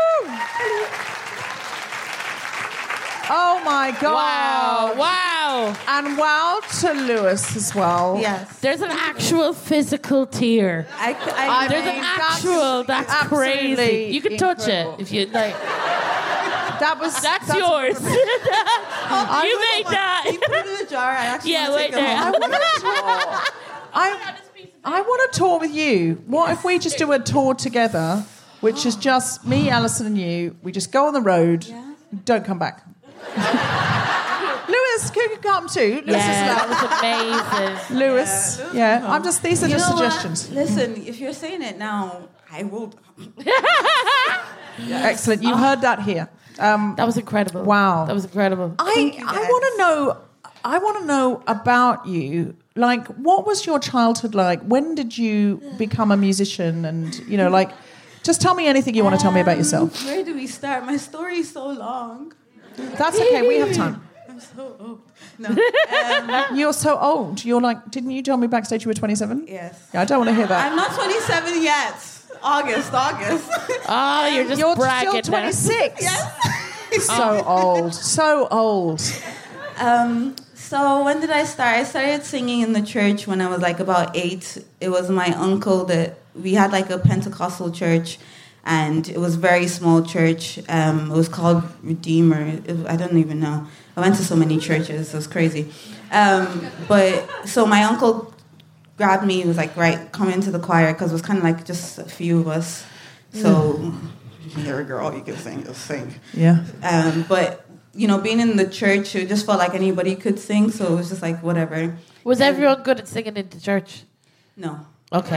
S6: Oh my God.
S4: Wow.
S6: And wow to Lewis as well.
S8: Yes.
S4: There's an actual physical tear. There's an actual, that's
S6: absolutely
S4: crazy. You can touch
S6: incredible.
S4: it if you like.
S6: That's
S4: yours. You made that.
S8: You put it in a jar. I actually
S4: Yeah,
S8: want to
S4: wait
S8: take it
S4: there.
S8: home.
S6: I want to tour with you. What if we just do a tour together, which is just me, Alison, and you? We just go on the road. Don't come back. Lewis, can you come too? Lewis
S4: That was amazing.
S6: Lewis, I'm just. These are
S8: You
S6: just
S8: know what?
S6: suggestions.
S8: Listen, if you're saying it now, I will.
S6: Excellent. You heard that here.
S4: That was incredible.
S6: Wow.
S4: That was incredible.
S6: I want to know about you. Like, what was your childhood like? When did you become a musician? And just tell me anything you want to tell me about yourself.
S8: Where do we start? My story is so long.
S6: That's okay. We have time.
S8: I'm so old. No.
S6: You're so old. You're like, didn't you tell me backstage you were 27?
S8: Yes.
S6: Yeah, I don't want to hear that.
S8: I'm not 27 yet. August.
S4: Oh, you're just
S6: You're
S4: bragging.
S6: still 26.
S8: Yes.
S6: So old. So old.
S8: So when did I start? I started singing in the church when I was like about 8. It was my uncle that we had like a Pentecostal church, and it was a very small church. It was called Redeemer. I don't even know. I went to so many churches. It was crazy. But so my uncle grabbed me. He was like, right, come into the choir, because it was kind of like just a few of us. So you're a girl, you can sing, just sing.
S6: Yeah.
S8: But being in the church, it just felt like anybody could sing, so it was just like, whatever.
S4: Was everyone good at singing in the church?
S8: No.
S4: Okay.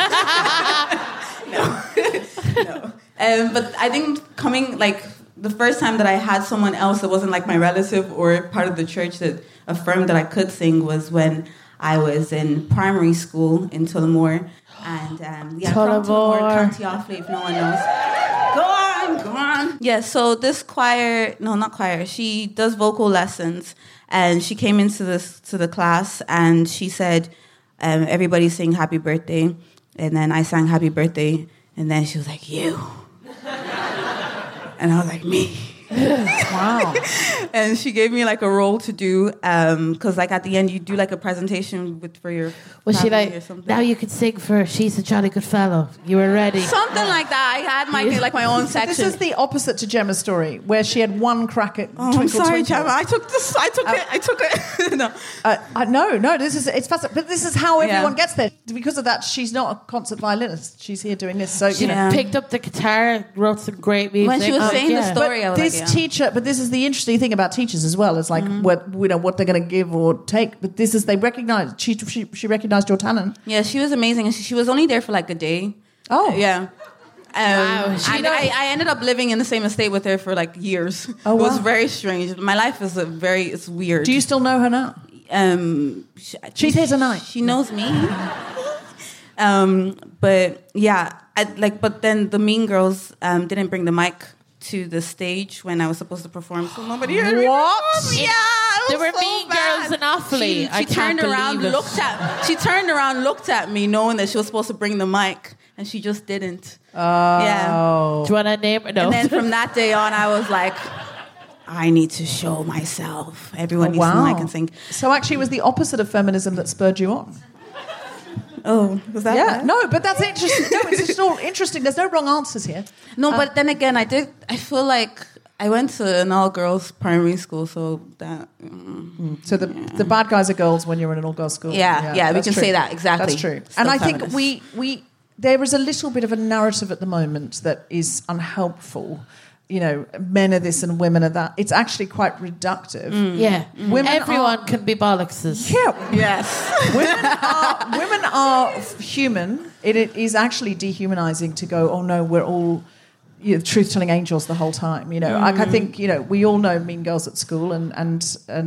S8: No. But I think the first time that I had someone else that wasn't like my relative or part of the church that affirmed that I could sing was when I was in primary school in Tullamore. And from Tullamore, County Offaly, if no one knows. Go on. Yeah, so this she does vocal lessons, and she came into the class, and she said, everybody sing happy birthday, and then I sang happy birthday, and then she was like, you. And I was like, me.
S6: Wow.
S8: And she gave me like a role to do, because like at the end you do like a presentation for your
S4: Was she
S8: family
S4: like,
S8: or something.
S4: now you can sing for She's a Jolly Good Fellow? You were ready.
S8: Something like that. I had my own section.
S6: This is the opposite to Gemma's story, where she had one crack at
S8: I'm
S6: Twinkle
S8: sorry,
S6: Twinkle.
S8: Gemma. I took it. No.
S6: No. This is it's fascinating, but this is how everyone gets there. Because of that, she's not a concert violinist. She's here doing this. So
S4: She picked up the guitar, wrote some great music.
S8: When she was saying the story, I was
S6: this
S8: like,
S6: teacher, but this is the interesting thing about teachers as well. It's like what they're going to give or take. But this is they recognize. She recognized your talent.
S8: Yeah, she was amazing, and she was only there for like a day.
S6: Oh,
S8: Yeah.
S4: Wow.
S8: I ended up living in the same estate with her for like years.
S6: Oh,
S8: It was
S6: wow.
S8: very strange. My life is it's weird.
S6: Do you still know her now? She's here tonight.
S8: She knows me. But yeah, but then the Mean Girls didn't bring the mic to the stage when I was supposed to perform, so nobody heard me.
S6: What?
S8: Yeah, it
S4: There
S8: was
S4: were
S8: so
S4: Mean
S8: bad.
S4: Girls in Offaly. I
S8: She
S4: can't
S8: turned around,
S4: believe it.
S8: She turned around, looked at me, knowing that she was supposed to bring the mic, and she just didn't. Yeah.
S4: Do you want to name her? No.
S8: And then from that day on, I was like, I need to show myself. Everyone needs to know I can sing.
S6: So actually, it was the opposite of feminism that spurred you on.
S8: Oh, was that bad?
S6: No, but that's interesting. No, it's just all interesting. There's no wrong answers here.
S8: No, but then again, I feel like I went to an all-girls primary school, so that...
S6: So the bad guys are girls when you're in an all-girls school.
S8: Yeah, we
S6: that's
S8: can
S6: true.
S8: say that, exactly.
S6: That's true.
S8: Still
S6: And I think
S8: feminist.
S6: there is a little bit of a narrative at the moment that is unhelpful. Men are this and women are that. It's actually quite reductive.
S4: Yeah. Everyone
S6: are-
S4: can be bollockses.
S6: Yeah.
S8: Yes.
S6: women are human. It is actually dehumanizing to go, oh no, we're all truth-telling angels the whole time. I think we all know Mean Girls at school, and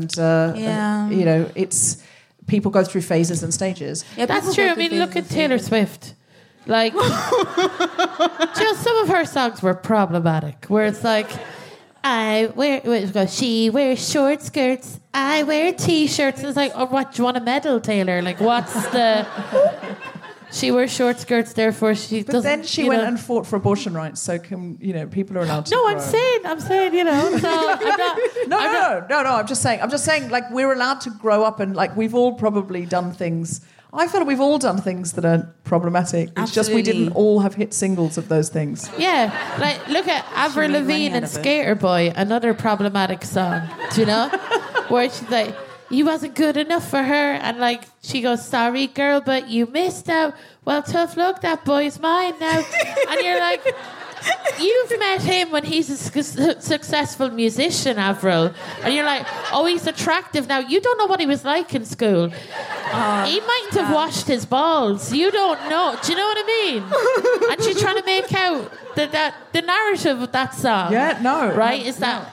S6: it's people go through phases and stages.
S8: Yeah,
S4: That's true. I mean, look at Taylor Swift. Like, some of her songs were problematic, where it's like, she wears short skirts, I wear t-shirts. It's like, oh, what, do you want a medal, Taylor? Like, what's the... She wears short skirts, therefore she doesn't...
S6: But then she went and fought for abortion rights, so people are allowed to
S4: No,
S6: grow.
S4: I'm saying, so I'm not...
S6: No, I'm just saying, like, we're allowed to grow up and, like, we've all probably done things... I feel like we've all done things that are problematic. It's just we didn't all have hit singles of those things.
S4: Yeah, like, look at Avril Lavigne and Skater Boy, another problematic song, do you know? Where she's like... He wasn't good enough for her, and like she goes, "Sorry, girl, but you missed out." Well, tough luck, that boy's mine now. And you're like, you've met him when he's a successful musician, Avril, and you're like, oh, he's attractive now. You don't know what he was like in school. He mightn't have washed his balls. You don't know. Do you know what I mean? And she's trying to make out that the narrative of that song.
S6: Yeah, no,
S4: right? Is that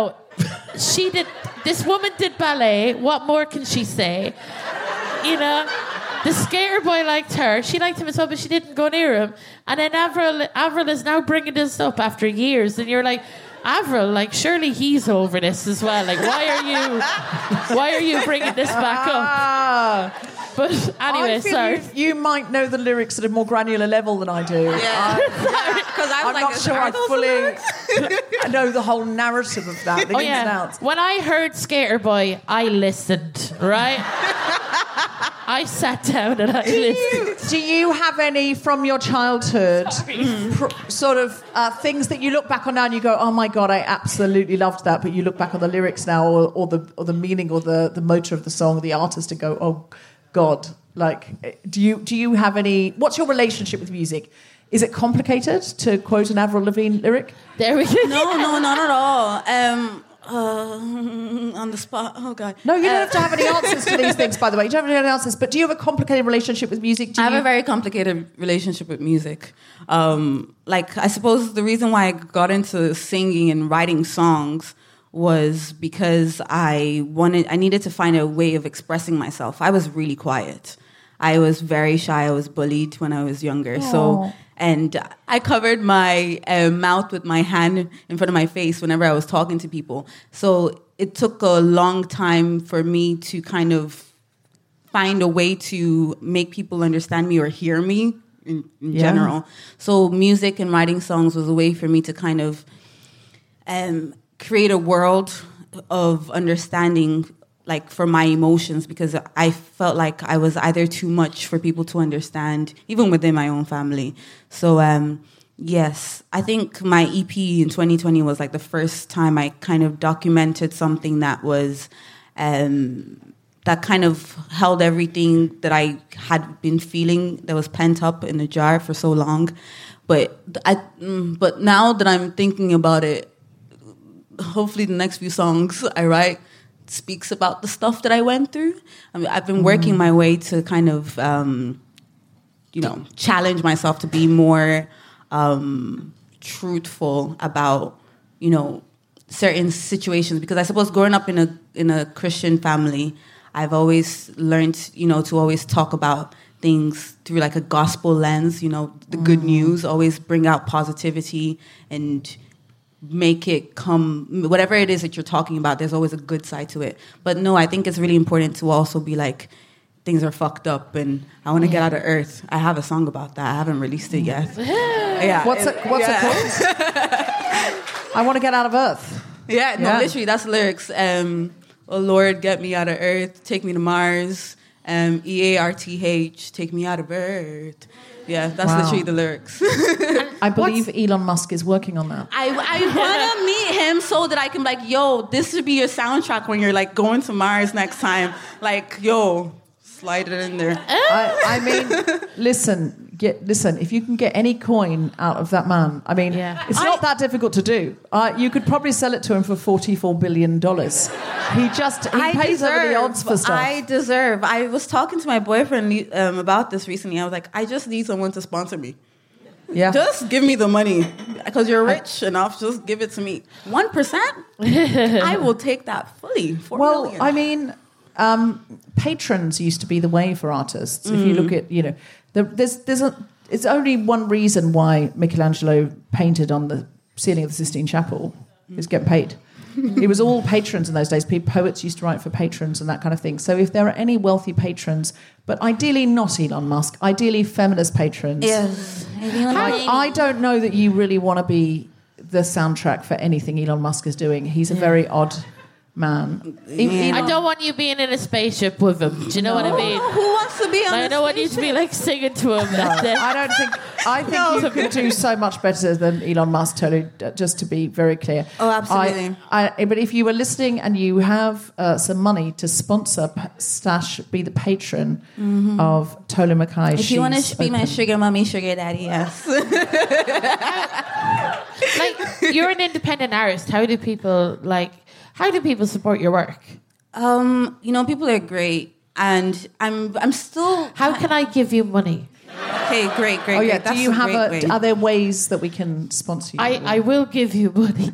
S4: she did. This woman did ballet. What more can she say? The Skater Boy liked her. She liked him as well, but she didn't go near him. And then Avril is now bringing this up after years, and you're like, Avril, like, surely he's over this as well. Like, why are you bringing this back up? But anyway, sorry.
S6: You might know the lyrics at a more granular level than I do.
S8: Yeah. Because I'm
S6: not sure I fully I know the whole narrative of that. The ins and outs.
S4: When I heard Skater Boy, I listened, right? I sat down and I listened.
S6: Do you have any from your childhood things that you look back on now and you go, oh my God, I absolutely loved that, but you look back on the lyrics now or the meaning or the motor of the song or the artist and go, oh God, like, do you have any... What's your relationship with music? Is it complicated, to quote an Avril Lavigne lyric?
S4: There we go.
S8: No, not at all. On the spot. Oh, God.
S6: No, you don't have to have any answers to these things, by the way. You don't have any answers. But do you have a complicated relationship with music?
S8: I have a very complicated relationship with music. I suppose the reason why I got into singing and writing songs was because I needed to find a way of expressing myself. I was really quiet. I was very shy. I was bullied when I was younger.
S6: Aww.
S8: And I covered my mouth with my hand in front of my face whenever I was talking to people. So it took a long time for me to kind of find a way to make people understand me or hear me in general. So music and writing songs was a way for me to kind of create a world of understanding, like, for my emotions, because I felt like I was either too much for people to understand, even within my own family. So, yes, I think my EP in 2020 was like the first time I kind of documented something that was, that kind of held everything that I had been feeling that was pent up in a jar for so long. But now that I'm thinking about it, hopefully the next few songs I write speaks about the stuff that I went through. I mean, I've been working my way to kind of, challenge myself to be more truthful about, certain situations. Because I suppose growing up in a Christian family, I've always learned, to always talk about things through like a gospel lens. The good news, always bring out positivity and make it come, whatever it is that you're talking about, there's always a good side to it. But no, I think it's really important to also be like, things are fucked up and I want to get out of earth. I have a song about that. I haven't released it yet.
S6: What's it called? I want to get out of earth.
S8: Literally, that's the lyrics. Oh Lord, get me out of earth, take me to Mars. EARTH, take me out of earth. Yeah, that's literally the lyrics.
S6: I believe Elon Musk is working on that.
S8: I want to meet him so that I can be like, yo, this should be your soundtrack when you're like going to Mars next time. Like, yo, slide it in there.
S6: I mean, listen, if you can get any coin out of that man, I mean, it's not that difficult to do. You could probably sell it to him for $44 billion. He pays over the odds for stuff.
S8: I was talking to my boyfriend about this recently. I was like, I just need someone to sponsor me.
S6: Yeah.
S8: Just give me the money because you're rich enough. Just give it to me. 1%, I will take that fully. $4 million.
S6: I mean, patrons used to be the way for artists. If you look at, it's only one reason why Michelangelo painted on the ceiling of the Sistine Chapel. He was getting paid. It was all patrons in those days. Poets used to write for patrons and that kind of thing. So if there are any wealthy patrons, but ideally not Elon Musk, ideally feminist patrons.
S5: Yes.
S6: I don't know that you really want to be the soundtrack for anything Elon Musk is doing. He's a very odd man.
S4: I don't want you being in a spaceship with him. Do you know what I mean?
S5: Who wants to be on
S4: I don't want you to be like singing to him.
S6: I don't think. I think you could do so much better than Elon Musk. Totally, just to be very clear.
S5: Oh, absolutely.
S6: But if you were listening and you have some money to sponsor / be the patron of Tolu Makai,
S5: if you want to be my sugar mommy, sugar daddy, yes.
S4: Like, you're an independent artist. How do people support your work?
S5: People are great, and I'm still.
S4: How can I give you money?
S5: Okay, great.
S6: Oh yeah.
S5: That's
S6: Do you have
S5: great way.
S6: Are there ways that we can sponsor you?
S4: I will give you money.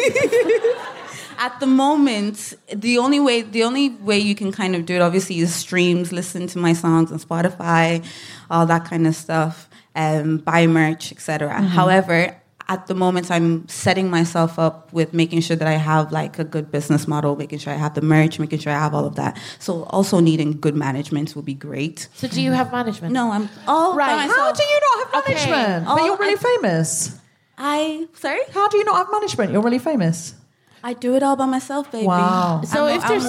S5: At the moment, the only way you can kind of do it, obviously, is streams, listen to my songs on Spotify, all that kind of stuff, buy merch, etc. However, at the moment, I'm setting myself up with making sure that I have like a good business model, making sure I have the merch, making sure I have all of that. So also needing good management would be great.
S4: So do you have management?
S5: No, I'm all
S4: Right.
S5: by myself.
S6: How do you not have management? But you're really famous.
S5: Sorry?
S6: How do you not have management? You're really famous.
S5: I do it all by myself, baby.
S6: Wow.
S4: So if there's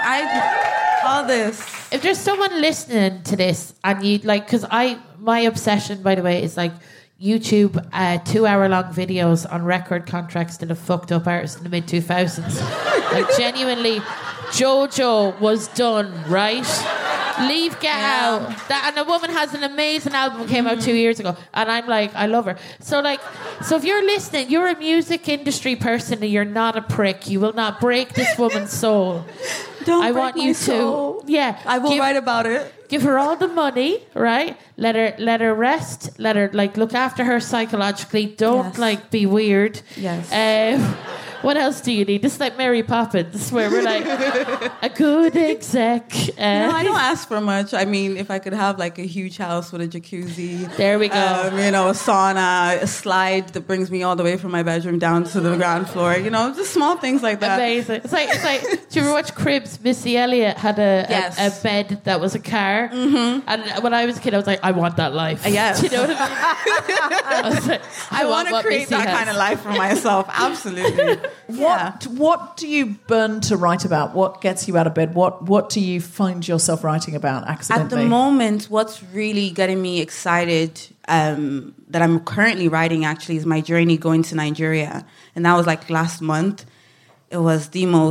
S5: all this.
S4: If there's someone listening to this and you like, because my obsession, by the way, is like YouTube 2-hour-long videos on record contracts to the fucked up artists in the mid 2000s. Like genuinely, JoJo was done right. Leave Get Out. And a woman has an amazing album that came out 2 years ago, and I'm like, I love her. So if you're listening, you're a music industry person and you're not a prick. You will not break this woman's soul.
S5: Don't
S4: I
S5: break
S4: want
S5: my
S4: you
S5: soul.
S4: to, yeah.
S5: I will write about it.
S4: Give her all the money, right? Let her rest. Let her look after her psychologically. Don't be weird.
S5: Yes.
S4: What else do you need? This is like Mary Poppins, where we're like a good exec.
S5: No, I don't ask for much. I mean, if I could have like a huge house with a jacuzzi.
S4: There we go.
S5: A sauna, a slide that brings me all the way from my bedroom down to the ground floor. Just small things like that.
S4: Amazing. It's like. Do you ever watch Cribs? Missy Elliott had a bed that was a car, and when I was a kid, I was like, I want that life.
S5: Yes.
S4: Do you know what I mean? I was like,
S5: I want to create that kind of life for myself. Absolutely.
S6: What do you burn to write about? What gets you out of bed? What do you find yourself writing about accidentally?
S5: At the moment, what's really getting me excited that I'm currently writing actually is my journey going to Nigeria. And that was like last month. It was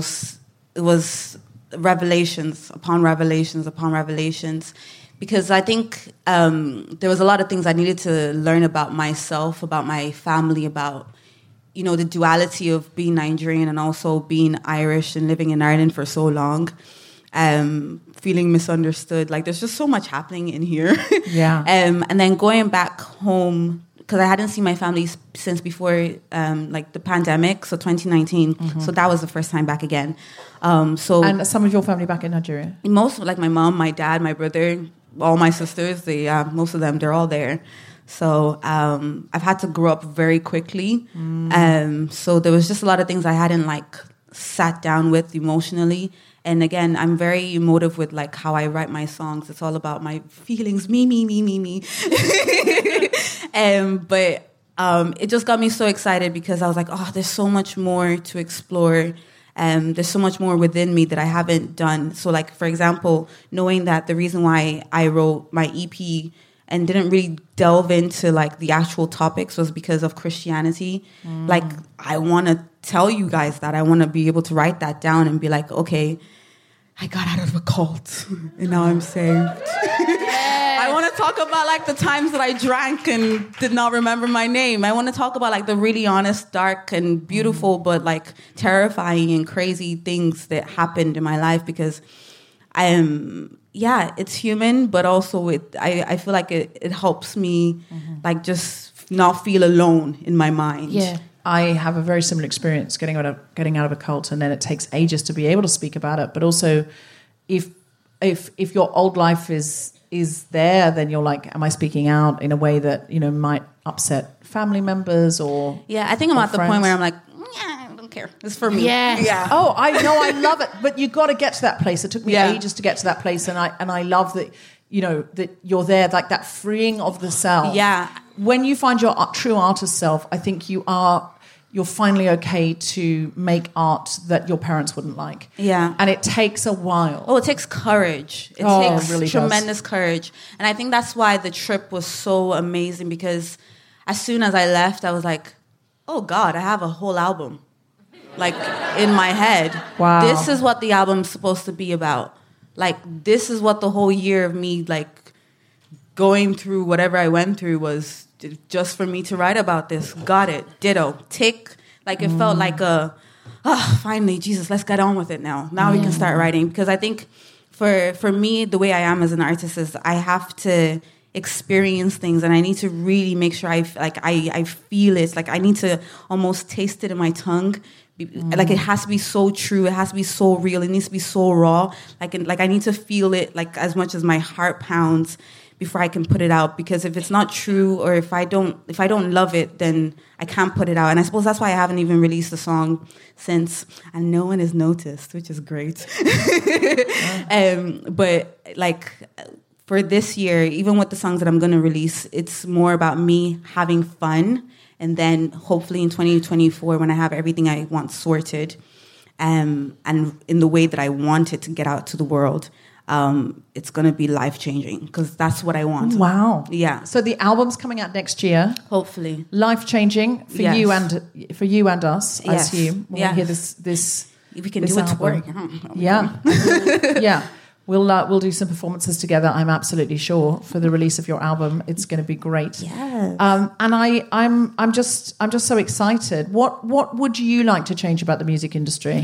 S5: revelations upon revelations upon revelations. Because I think there was a lot of things I needed to learn about myself, about my family, about the duality of being Nigerian and also being Irish and living in Ireland for so long, feeling misunderstood. Like, there's just so much happening in here.
S6: Yeah.
S5: And then going back home, because I hadn't seen my family since before, the pandemic, so 2019. So that was the first time back again. And
S6: some of your family back in Nigeria?
S5: Most, like my mom, my dad, my brother, all my sisters, most of them, they're all there. So I've had to grow up very quickly. So there was just a lot of things I hadn't sat down with emotionally. And again, I'm very emotive with how I write my songs. It's all about my feelings, me. But it just got me so excited because I was like, oh, there's so much more to explore. There's so much more within me that I haven't done. So for example, knowing that the reason why I wrote my EP and didn't really delve into the actual topics was because of Christianity. I want to tell you guys that. I want to be able to write that down and be like, okay, I got out of a cult and now I'm saved. I want to talk about the times that I drank and did not remember my name. I want to talk about the really honest, dark and beautiful, but terrifying and crazy things that happened in my life because I am... Yeah, it's human, but also I feel like it helps me just not feel alone in my mind.
S4: Yeah.
S6: I have a very similar experience getting out of a cult, and then it takes ages to be able to speak about it. But also, if your old life is there, then you're like, am I speaking out in a way that might upset family members or
S5: yeah? I think I'm at the point where I'm like, care. It's for me.
S4: Yes.
S5: Yeah.
S6: Oh, I know, I love it. But you got to get to that place. It took me
S5: Yeah.
S6: ages to get to that place, and I love that. You know that you're there, like that freeing of the self.
S5: Yeah.
S6: When you find your true artist self, I think you're finally okay to make art that your parents wouldn't like.
S5: Yeah.
S6: And it takes a while.
S5: Oh, it takes courage. It
S6: Oh,
S5: takes
S6: it really does.
S5: tremendous courage. And I think that's why the trip was so amazing, because as soon as I left, I was like, oh God, I have a whole album like in my head.
S6: Wow.
S5: This is what the album's supposed to be about. Like, this is what the whole year of me, like, going through whatever I went through was just for me to write about this. Got it. Ditto. Tick. Like, it felt like finally, Jesus, let's get on with it now. Now we can start writing. Because I think for me, the way I am as an artist is I have to experience things, and I need to really make sure I feel it. Like, I need to almost taste it in my tongue. Like, it has to be so true. It has to be so real. It needs to be so raw. Like I need to feel it like as much as my heart pounds before I can put it out. Because if it's not true, or if I don't love it, then I can't put it out. And I suppose that's why I haven't even released a song since, and no one has noticed, which is great. But like, for this year, even with the songs that I'm going to release, it's more about me having fun. And then hopefully in 2024, when I have everything I want sorted, and in the way that I want it to get out to the world, it's going to be life-changing, because that's what I want.
S6: Wow.
S5: Yeah.
S6: So the album's coming out next year.
S5: Hopefully.
S6: Life-changing for
S5: Yes.
S6: you and us, I
S5: Yes.
S6: assume. When
S5: Yes.
S6: we hear this
S5: We can
S6: this
S5: do a tour.
S6: album. Yeah. Yeah. We'll do some performances together, I'm absolutely sure, for the release of your album. It's going to be great.
S5: Yes.
S6: And I'm just so excited. What would you like to change about the music industry?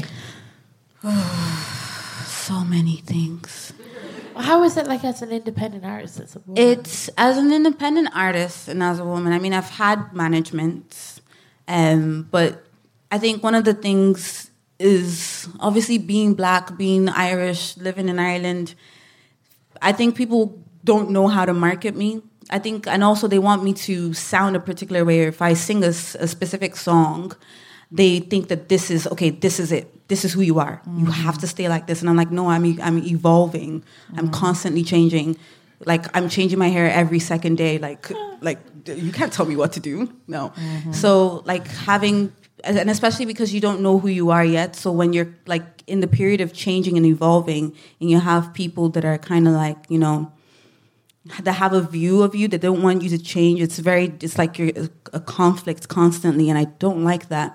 S5: So many things.
S4: How is it like as an independent artist? As a woman?
S5: It's as an independent artist and as a woman. I mean, I've had management, but I think one of the things is obviously being Black, being Irish, living in Ireland. I think people don't know how to market me. I think, and also they want me to sound a particular way. Or if I sing a specific song, they think that this is it. This is who you are. You have to stay like this. And I'm like, no, I'm evolving. I'm constantly changing. Like, I'm changing my hair every second day. Like you can't tell me what to do. No. So like having, and especially because you don't know who you are yet. So when you're like in the period of changing and evolving, and you have people that are kind of like, you know, that have a view of you that don't want you to change. It's like you're a conflict constantly, and I don't like that.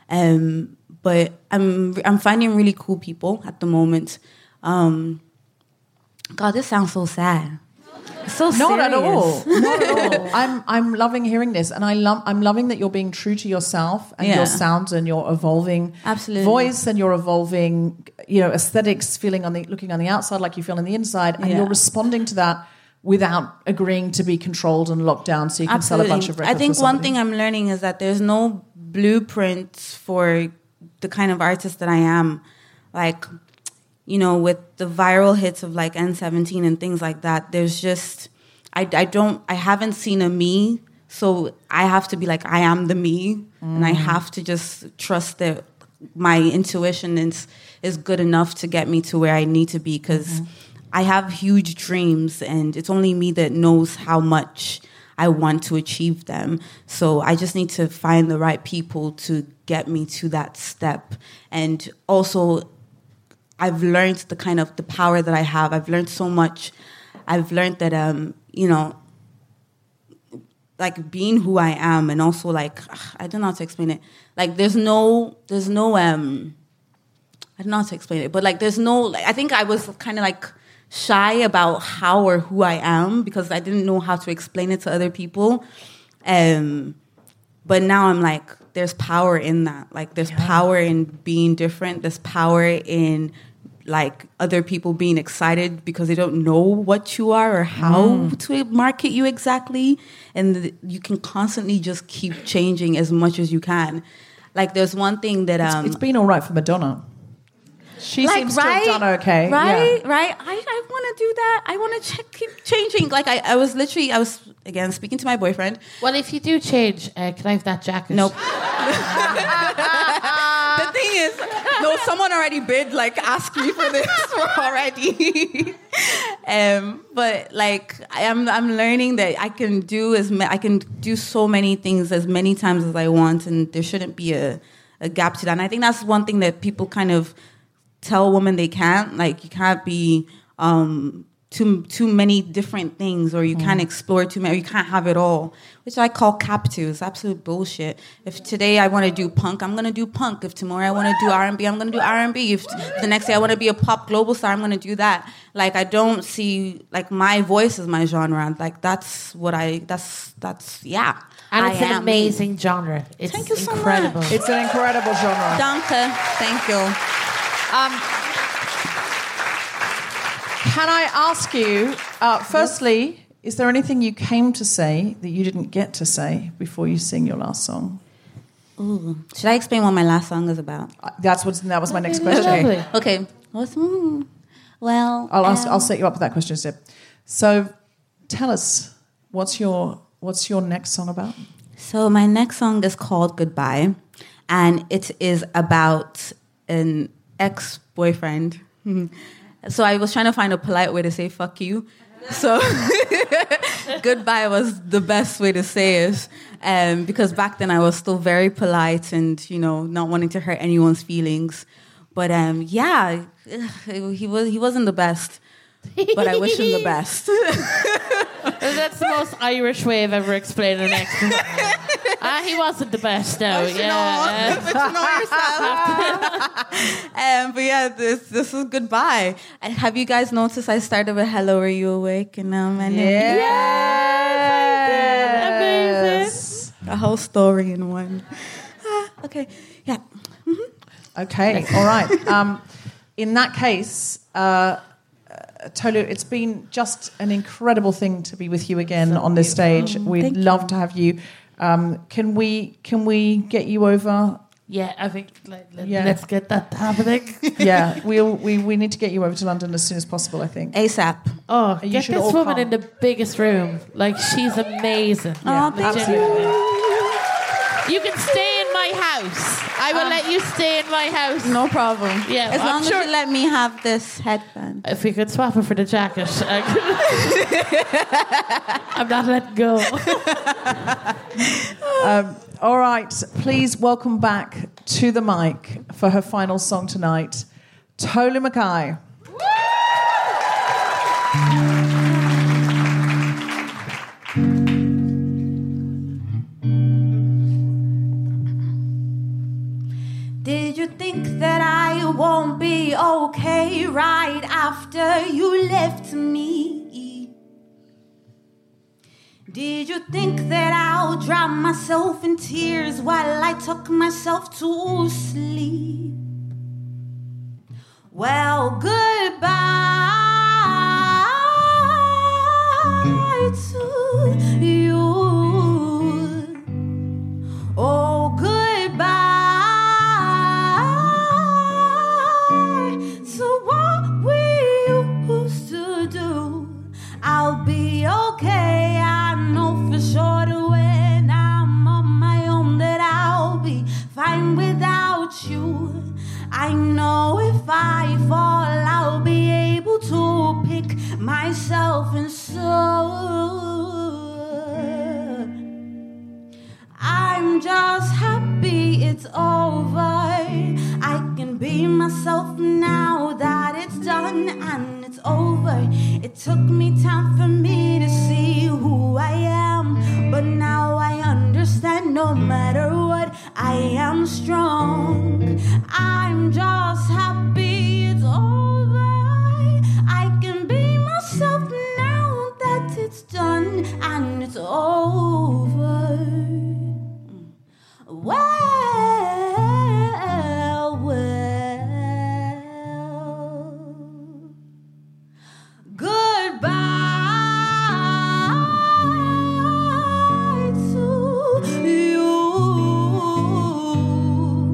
S5: But I'm finding really cool people at the moment. God, this sounds so sad. It's so serious.
S6: Not at all. Not at all. I'm loving hearing this, and I'm loving that you're being true to yourself and your sounds and your evolving voice and your evolving, you know, aesthetics. Looking on the outside like you feel on the inside, and you're responding to that without agreeing to be controlled and locked down, so you can sell a bunch of records.
S5: I think
S6: for
S5: one
S6: somebody.
S5: thing I'm learning is that there's no blueprint for the kind of artist that I am. Like, you know, with the viral hits of like N17 and things like that, there's just, I haven't seen a me, so I have to be like, I am the me, and I have to just trust that my intuition is good enough to get me to where I need to be, because I have huge dreams, and it's only me that knows how much I want to achieve them. So I just need to find the right people to get me to that step. And also, I've learned the power that I have. I've learned so much. I've learned that, you know, like being who I am, and also like, I don't know how to explain it. Like there's no, I don't know how to explain it, but like there's no, like, I think I was kind of like shy about how or who I am, because I didn't know how to explain it to other people. But now I'm like, there's power in that. Like there's power in being different. There's power in like other people being excited because they don't know what you are or how to market you exactly. And you can constantly just keep changing as much as you can. Like there's one thing that...
S6: it's been all right for Madonna. She
S5: like,
S6: seems to have done okay.
S5: Right,
S6: Yeah.
S5: right. I want to do that. I want to keep changing. Like I was again speaking to my boyfriend.
S4: Well, if you do change, can I have that jacket?
S5: Nope. The No, someone already bid, like, ask me for this already. But like, I'm learning that I can do I can do so many things as many times as I want, and there shouldn't be a gap to that. And I think that's one thing that people kind of tell women they can't. Like, you can't be too many different things, or you can't explore too many, or you can't have it all, which I call captive. It's absolute bullshit. If today I want to do punk, I'm going to do punk. If tomorrow I want to do R&B, I'm going to do R&B. If the next day I want to be a pop global star, I'm going to do that. Like, I don't see, like, my voice is my genre. Like, that's what that's yeah.
S4: And it's an
S5: am
S4: amazing
S5: me.
S4: genre. It's
S5: Thank you so
S4: incredible.
S5: much.
S6: It's an incredible genre.
S5: Danke. Thank you.
S6: Can I ask you, firstly, is there anything you came to say that you didn't get to say before you sing your last song?
S5: Ooh. Should I explain what my last song is about?
S6: That was my next question.
S4: Lovely.
S5: Okay. Well,
S6: I'll set you up with that question instead. So, tell us, what's your next song about?
S5: So my next song is called Goodbye, and it is about an ex-boyfriend. So I was trying to find a polite way to say fuck you. So goodbye was the best way to say it, because back then I was still very polite and, not wanting to hurt anyone's feelings. But yeah, he wasn't the best, but I wish him the best.
S4: That's the most Irish way of ever explaining an ex. He wasn't the best, no.
S5: But you know yourself. But yeah, this is Goodbye. And have you guys noticed I started with Hello, Are You Awake? And now my name.
S6: Yes.
S5: Amazing. A whole story in one. Okay, yeah. Mm-hmm.
S6: Okay, all right. In that case, Tolu, it's been just an incredible thing to be with you again on this stage. We'd love to have you. Can we get you over?
S4: Yeah, I think let's get that happening.
S6: Yeah, we need to get you over to London as soon as possible, I think.
S5: ASAP.
S4: Oh,
S6: You
S4: get
S6: should
S4: this
S6: all
S4: woman
S6: come.
S4: in the biggest room. Like, she's amazing.
S5: Oh, thank
S4: Genuinely. You can stay in my house. I will let you stay in my house.
S5: No problem.
S4: Yeah,
S5: as
S4: I'm
S5: long
S4: sure-
S5: as you let me have this headband.
S4: If we could swap it for the jacket. I'm not letting go.
S6: All right, please welcome back to the mic for her final song tonight, Tolu Mackay.
S8: Did you think that I won't be okay right after you left me? Did you think that I'll drown myself in tears while I tuck myself to sleep? Well, goodbye to you. Oh, goodbye to what we used to do. I'll be okay, I know for sure that when I'm on my own that I'll be fine without you. I know if I fall, I'll be able to pick myself and soar. I'm just happy it's over. I can be myself now that it's done and it's over. It took me time for me to see who I am, but now I understand no matter what, I am strong. I'm just happy it's over. I can be myself now that it's done and it's over. Well. Goodbye to you.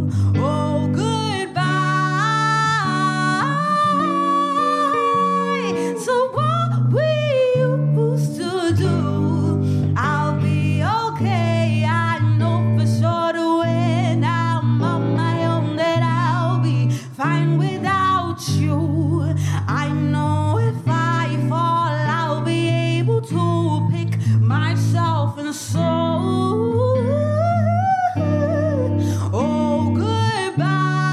S8: you. I know if I fall, I'll be able to pick myself and soul. Oh, goodbye.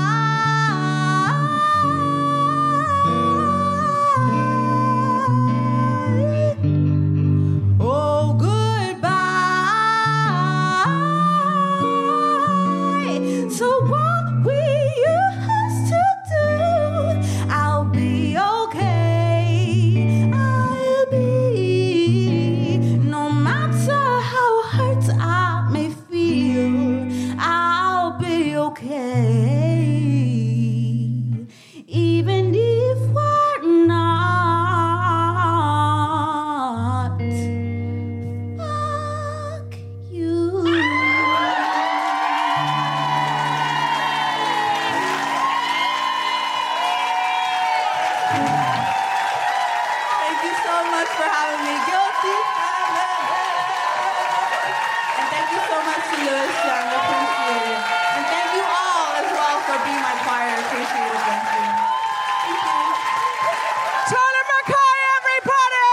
S8: Oh, goodbye. So what we used to do, I'll be okay. I'll be, no matter how hurt I may feel, I'll be okay. Even if we're not. Fuck you. Thank you so much for having me. Guilty Feminist. And thank you so much to Lewis Young. Appreciate it. And thank you all as well for being my choir. Appreciate it. Thank you. Thank you.
S6: Tyler McKay, everybody!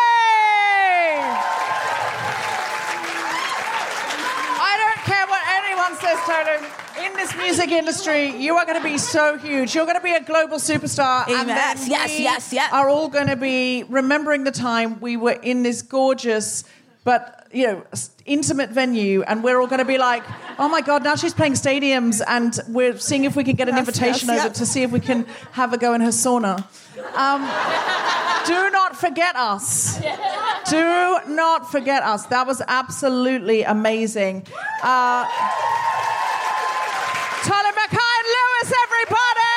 S6: I don't care what anyone says, Tyler. In this music industry, you are going to be so huge. You're going to be a global superstar. And
S8: Amen.
S6: then
S8: Yes.
S6: are all going to be remembering the time we were in this gorgeous but, intimate venue, and we're all going to be like, oh my God, now she's playing stadiums, and we're seeing if we can get an invitation over to see if we can have a go in her sauna. Do not forget us. Do not forget us. That was absolutely amazing. Tyler McKay and Lewis, everybody!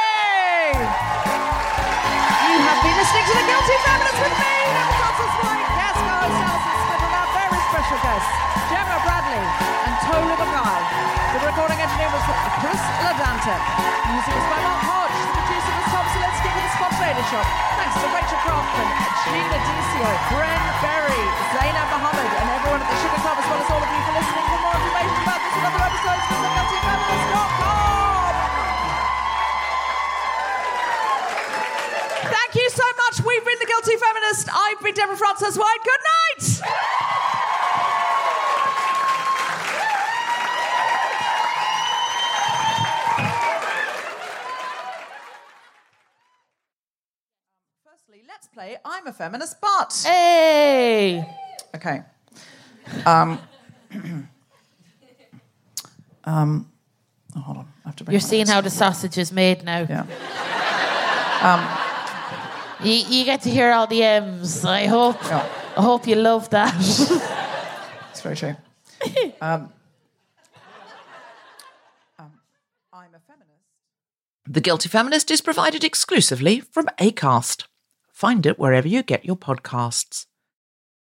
S6: You have been listening to The Guilty Feminist with me, Frances White, guest host Alison Smith, and our very special guests, Gemma Bradley and Tyler McKay. The recording engineer was Chris Ladante. Music was by Mark Hodge. The producer was Tom Selensky with the Spot Lady Shop. Thanks to Rachel Craftsman, Gina Dicio, Bren Berry, Zainab Mohammed, and everyone at the Sugar Club, as well as all of you for listening. For more information about this and other episodes, visit theguiltyfeminist.com. Thank you so much. We've been The Guilty Feminist. I've been Deborah Frances White. Good night. Firstly, let's play I'm a Feminist, but...
S4: Hey!
S6: Okay. Oh, hold on. I have to bring
S4: You're
S6: my
S4: seeing
S6: notes.
S4: how the sausage is made now.
S6: Yeah.
S4: You get to hear all the M's. I hope you love that.
S6: It's very true. I'm a Feminist. The Guilty Feminist is provided exclusively from Acast. Find it wherever you get your podcasts.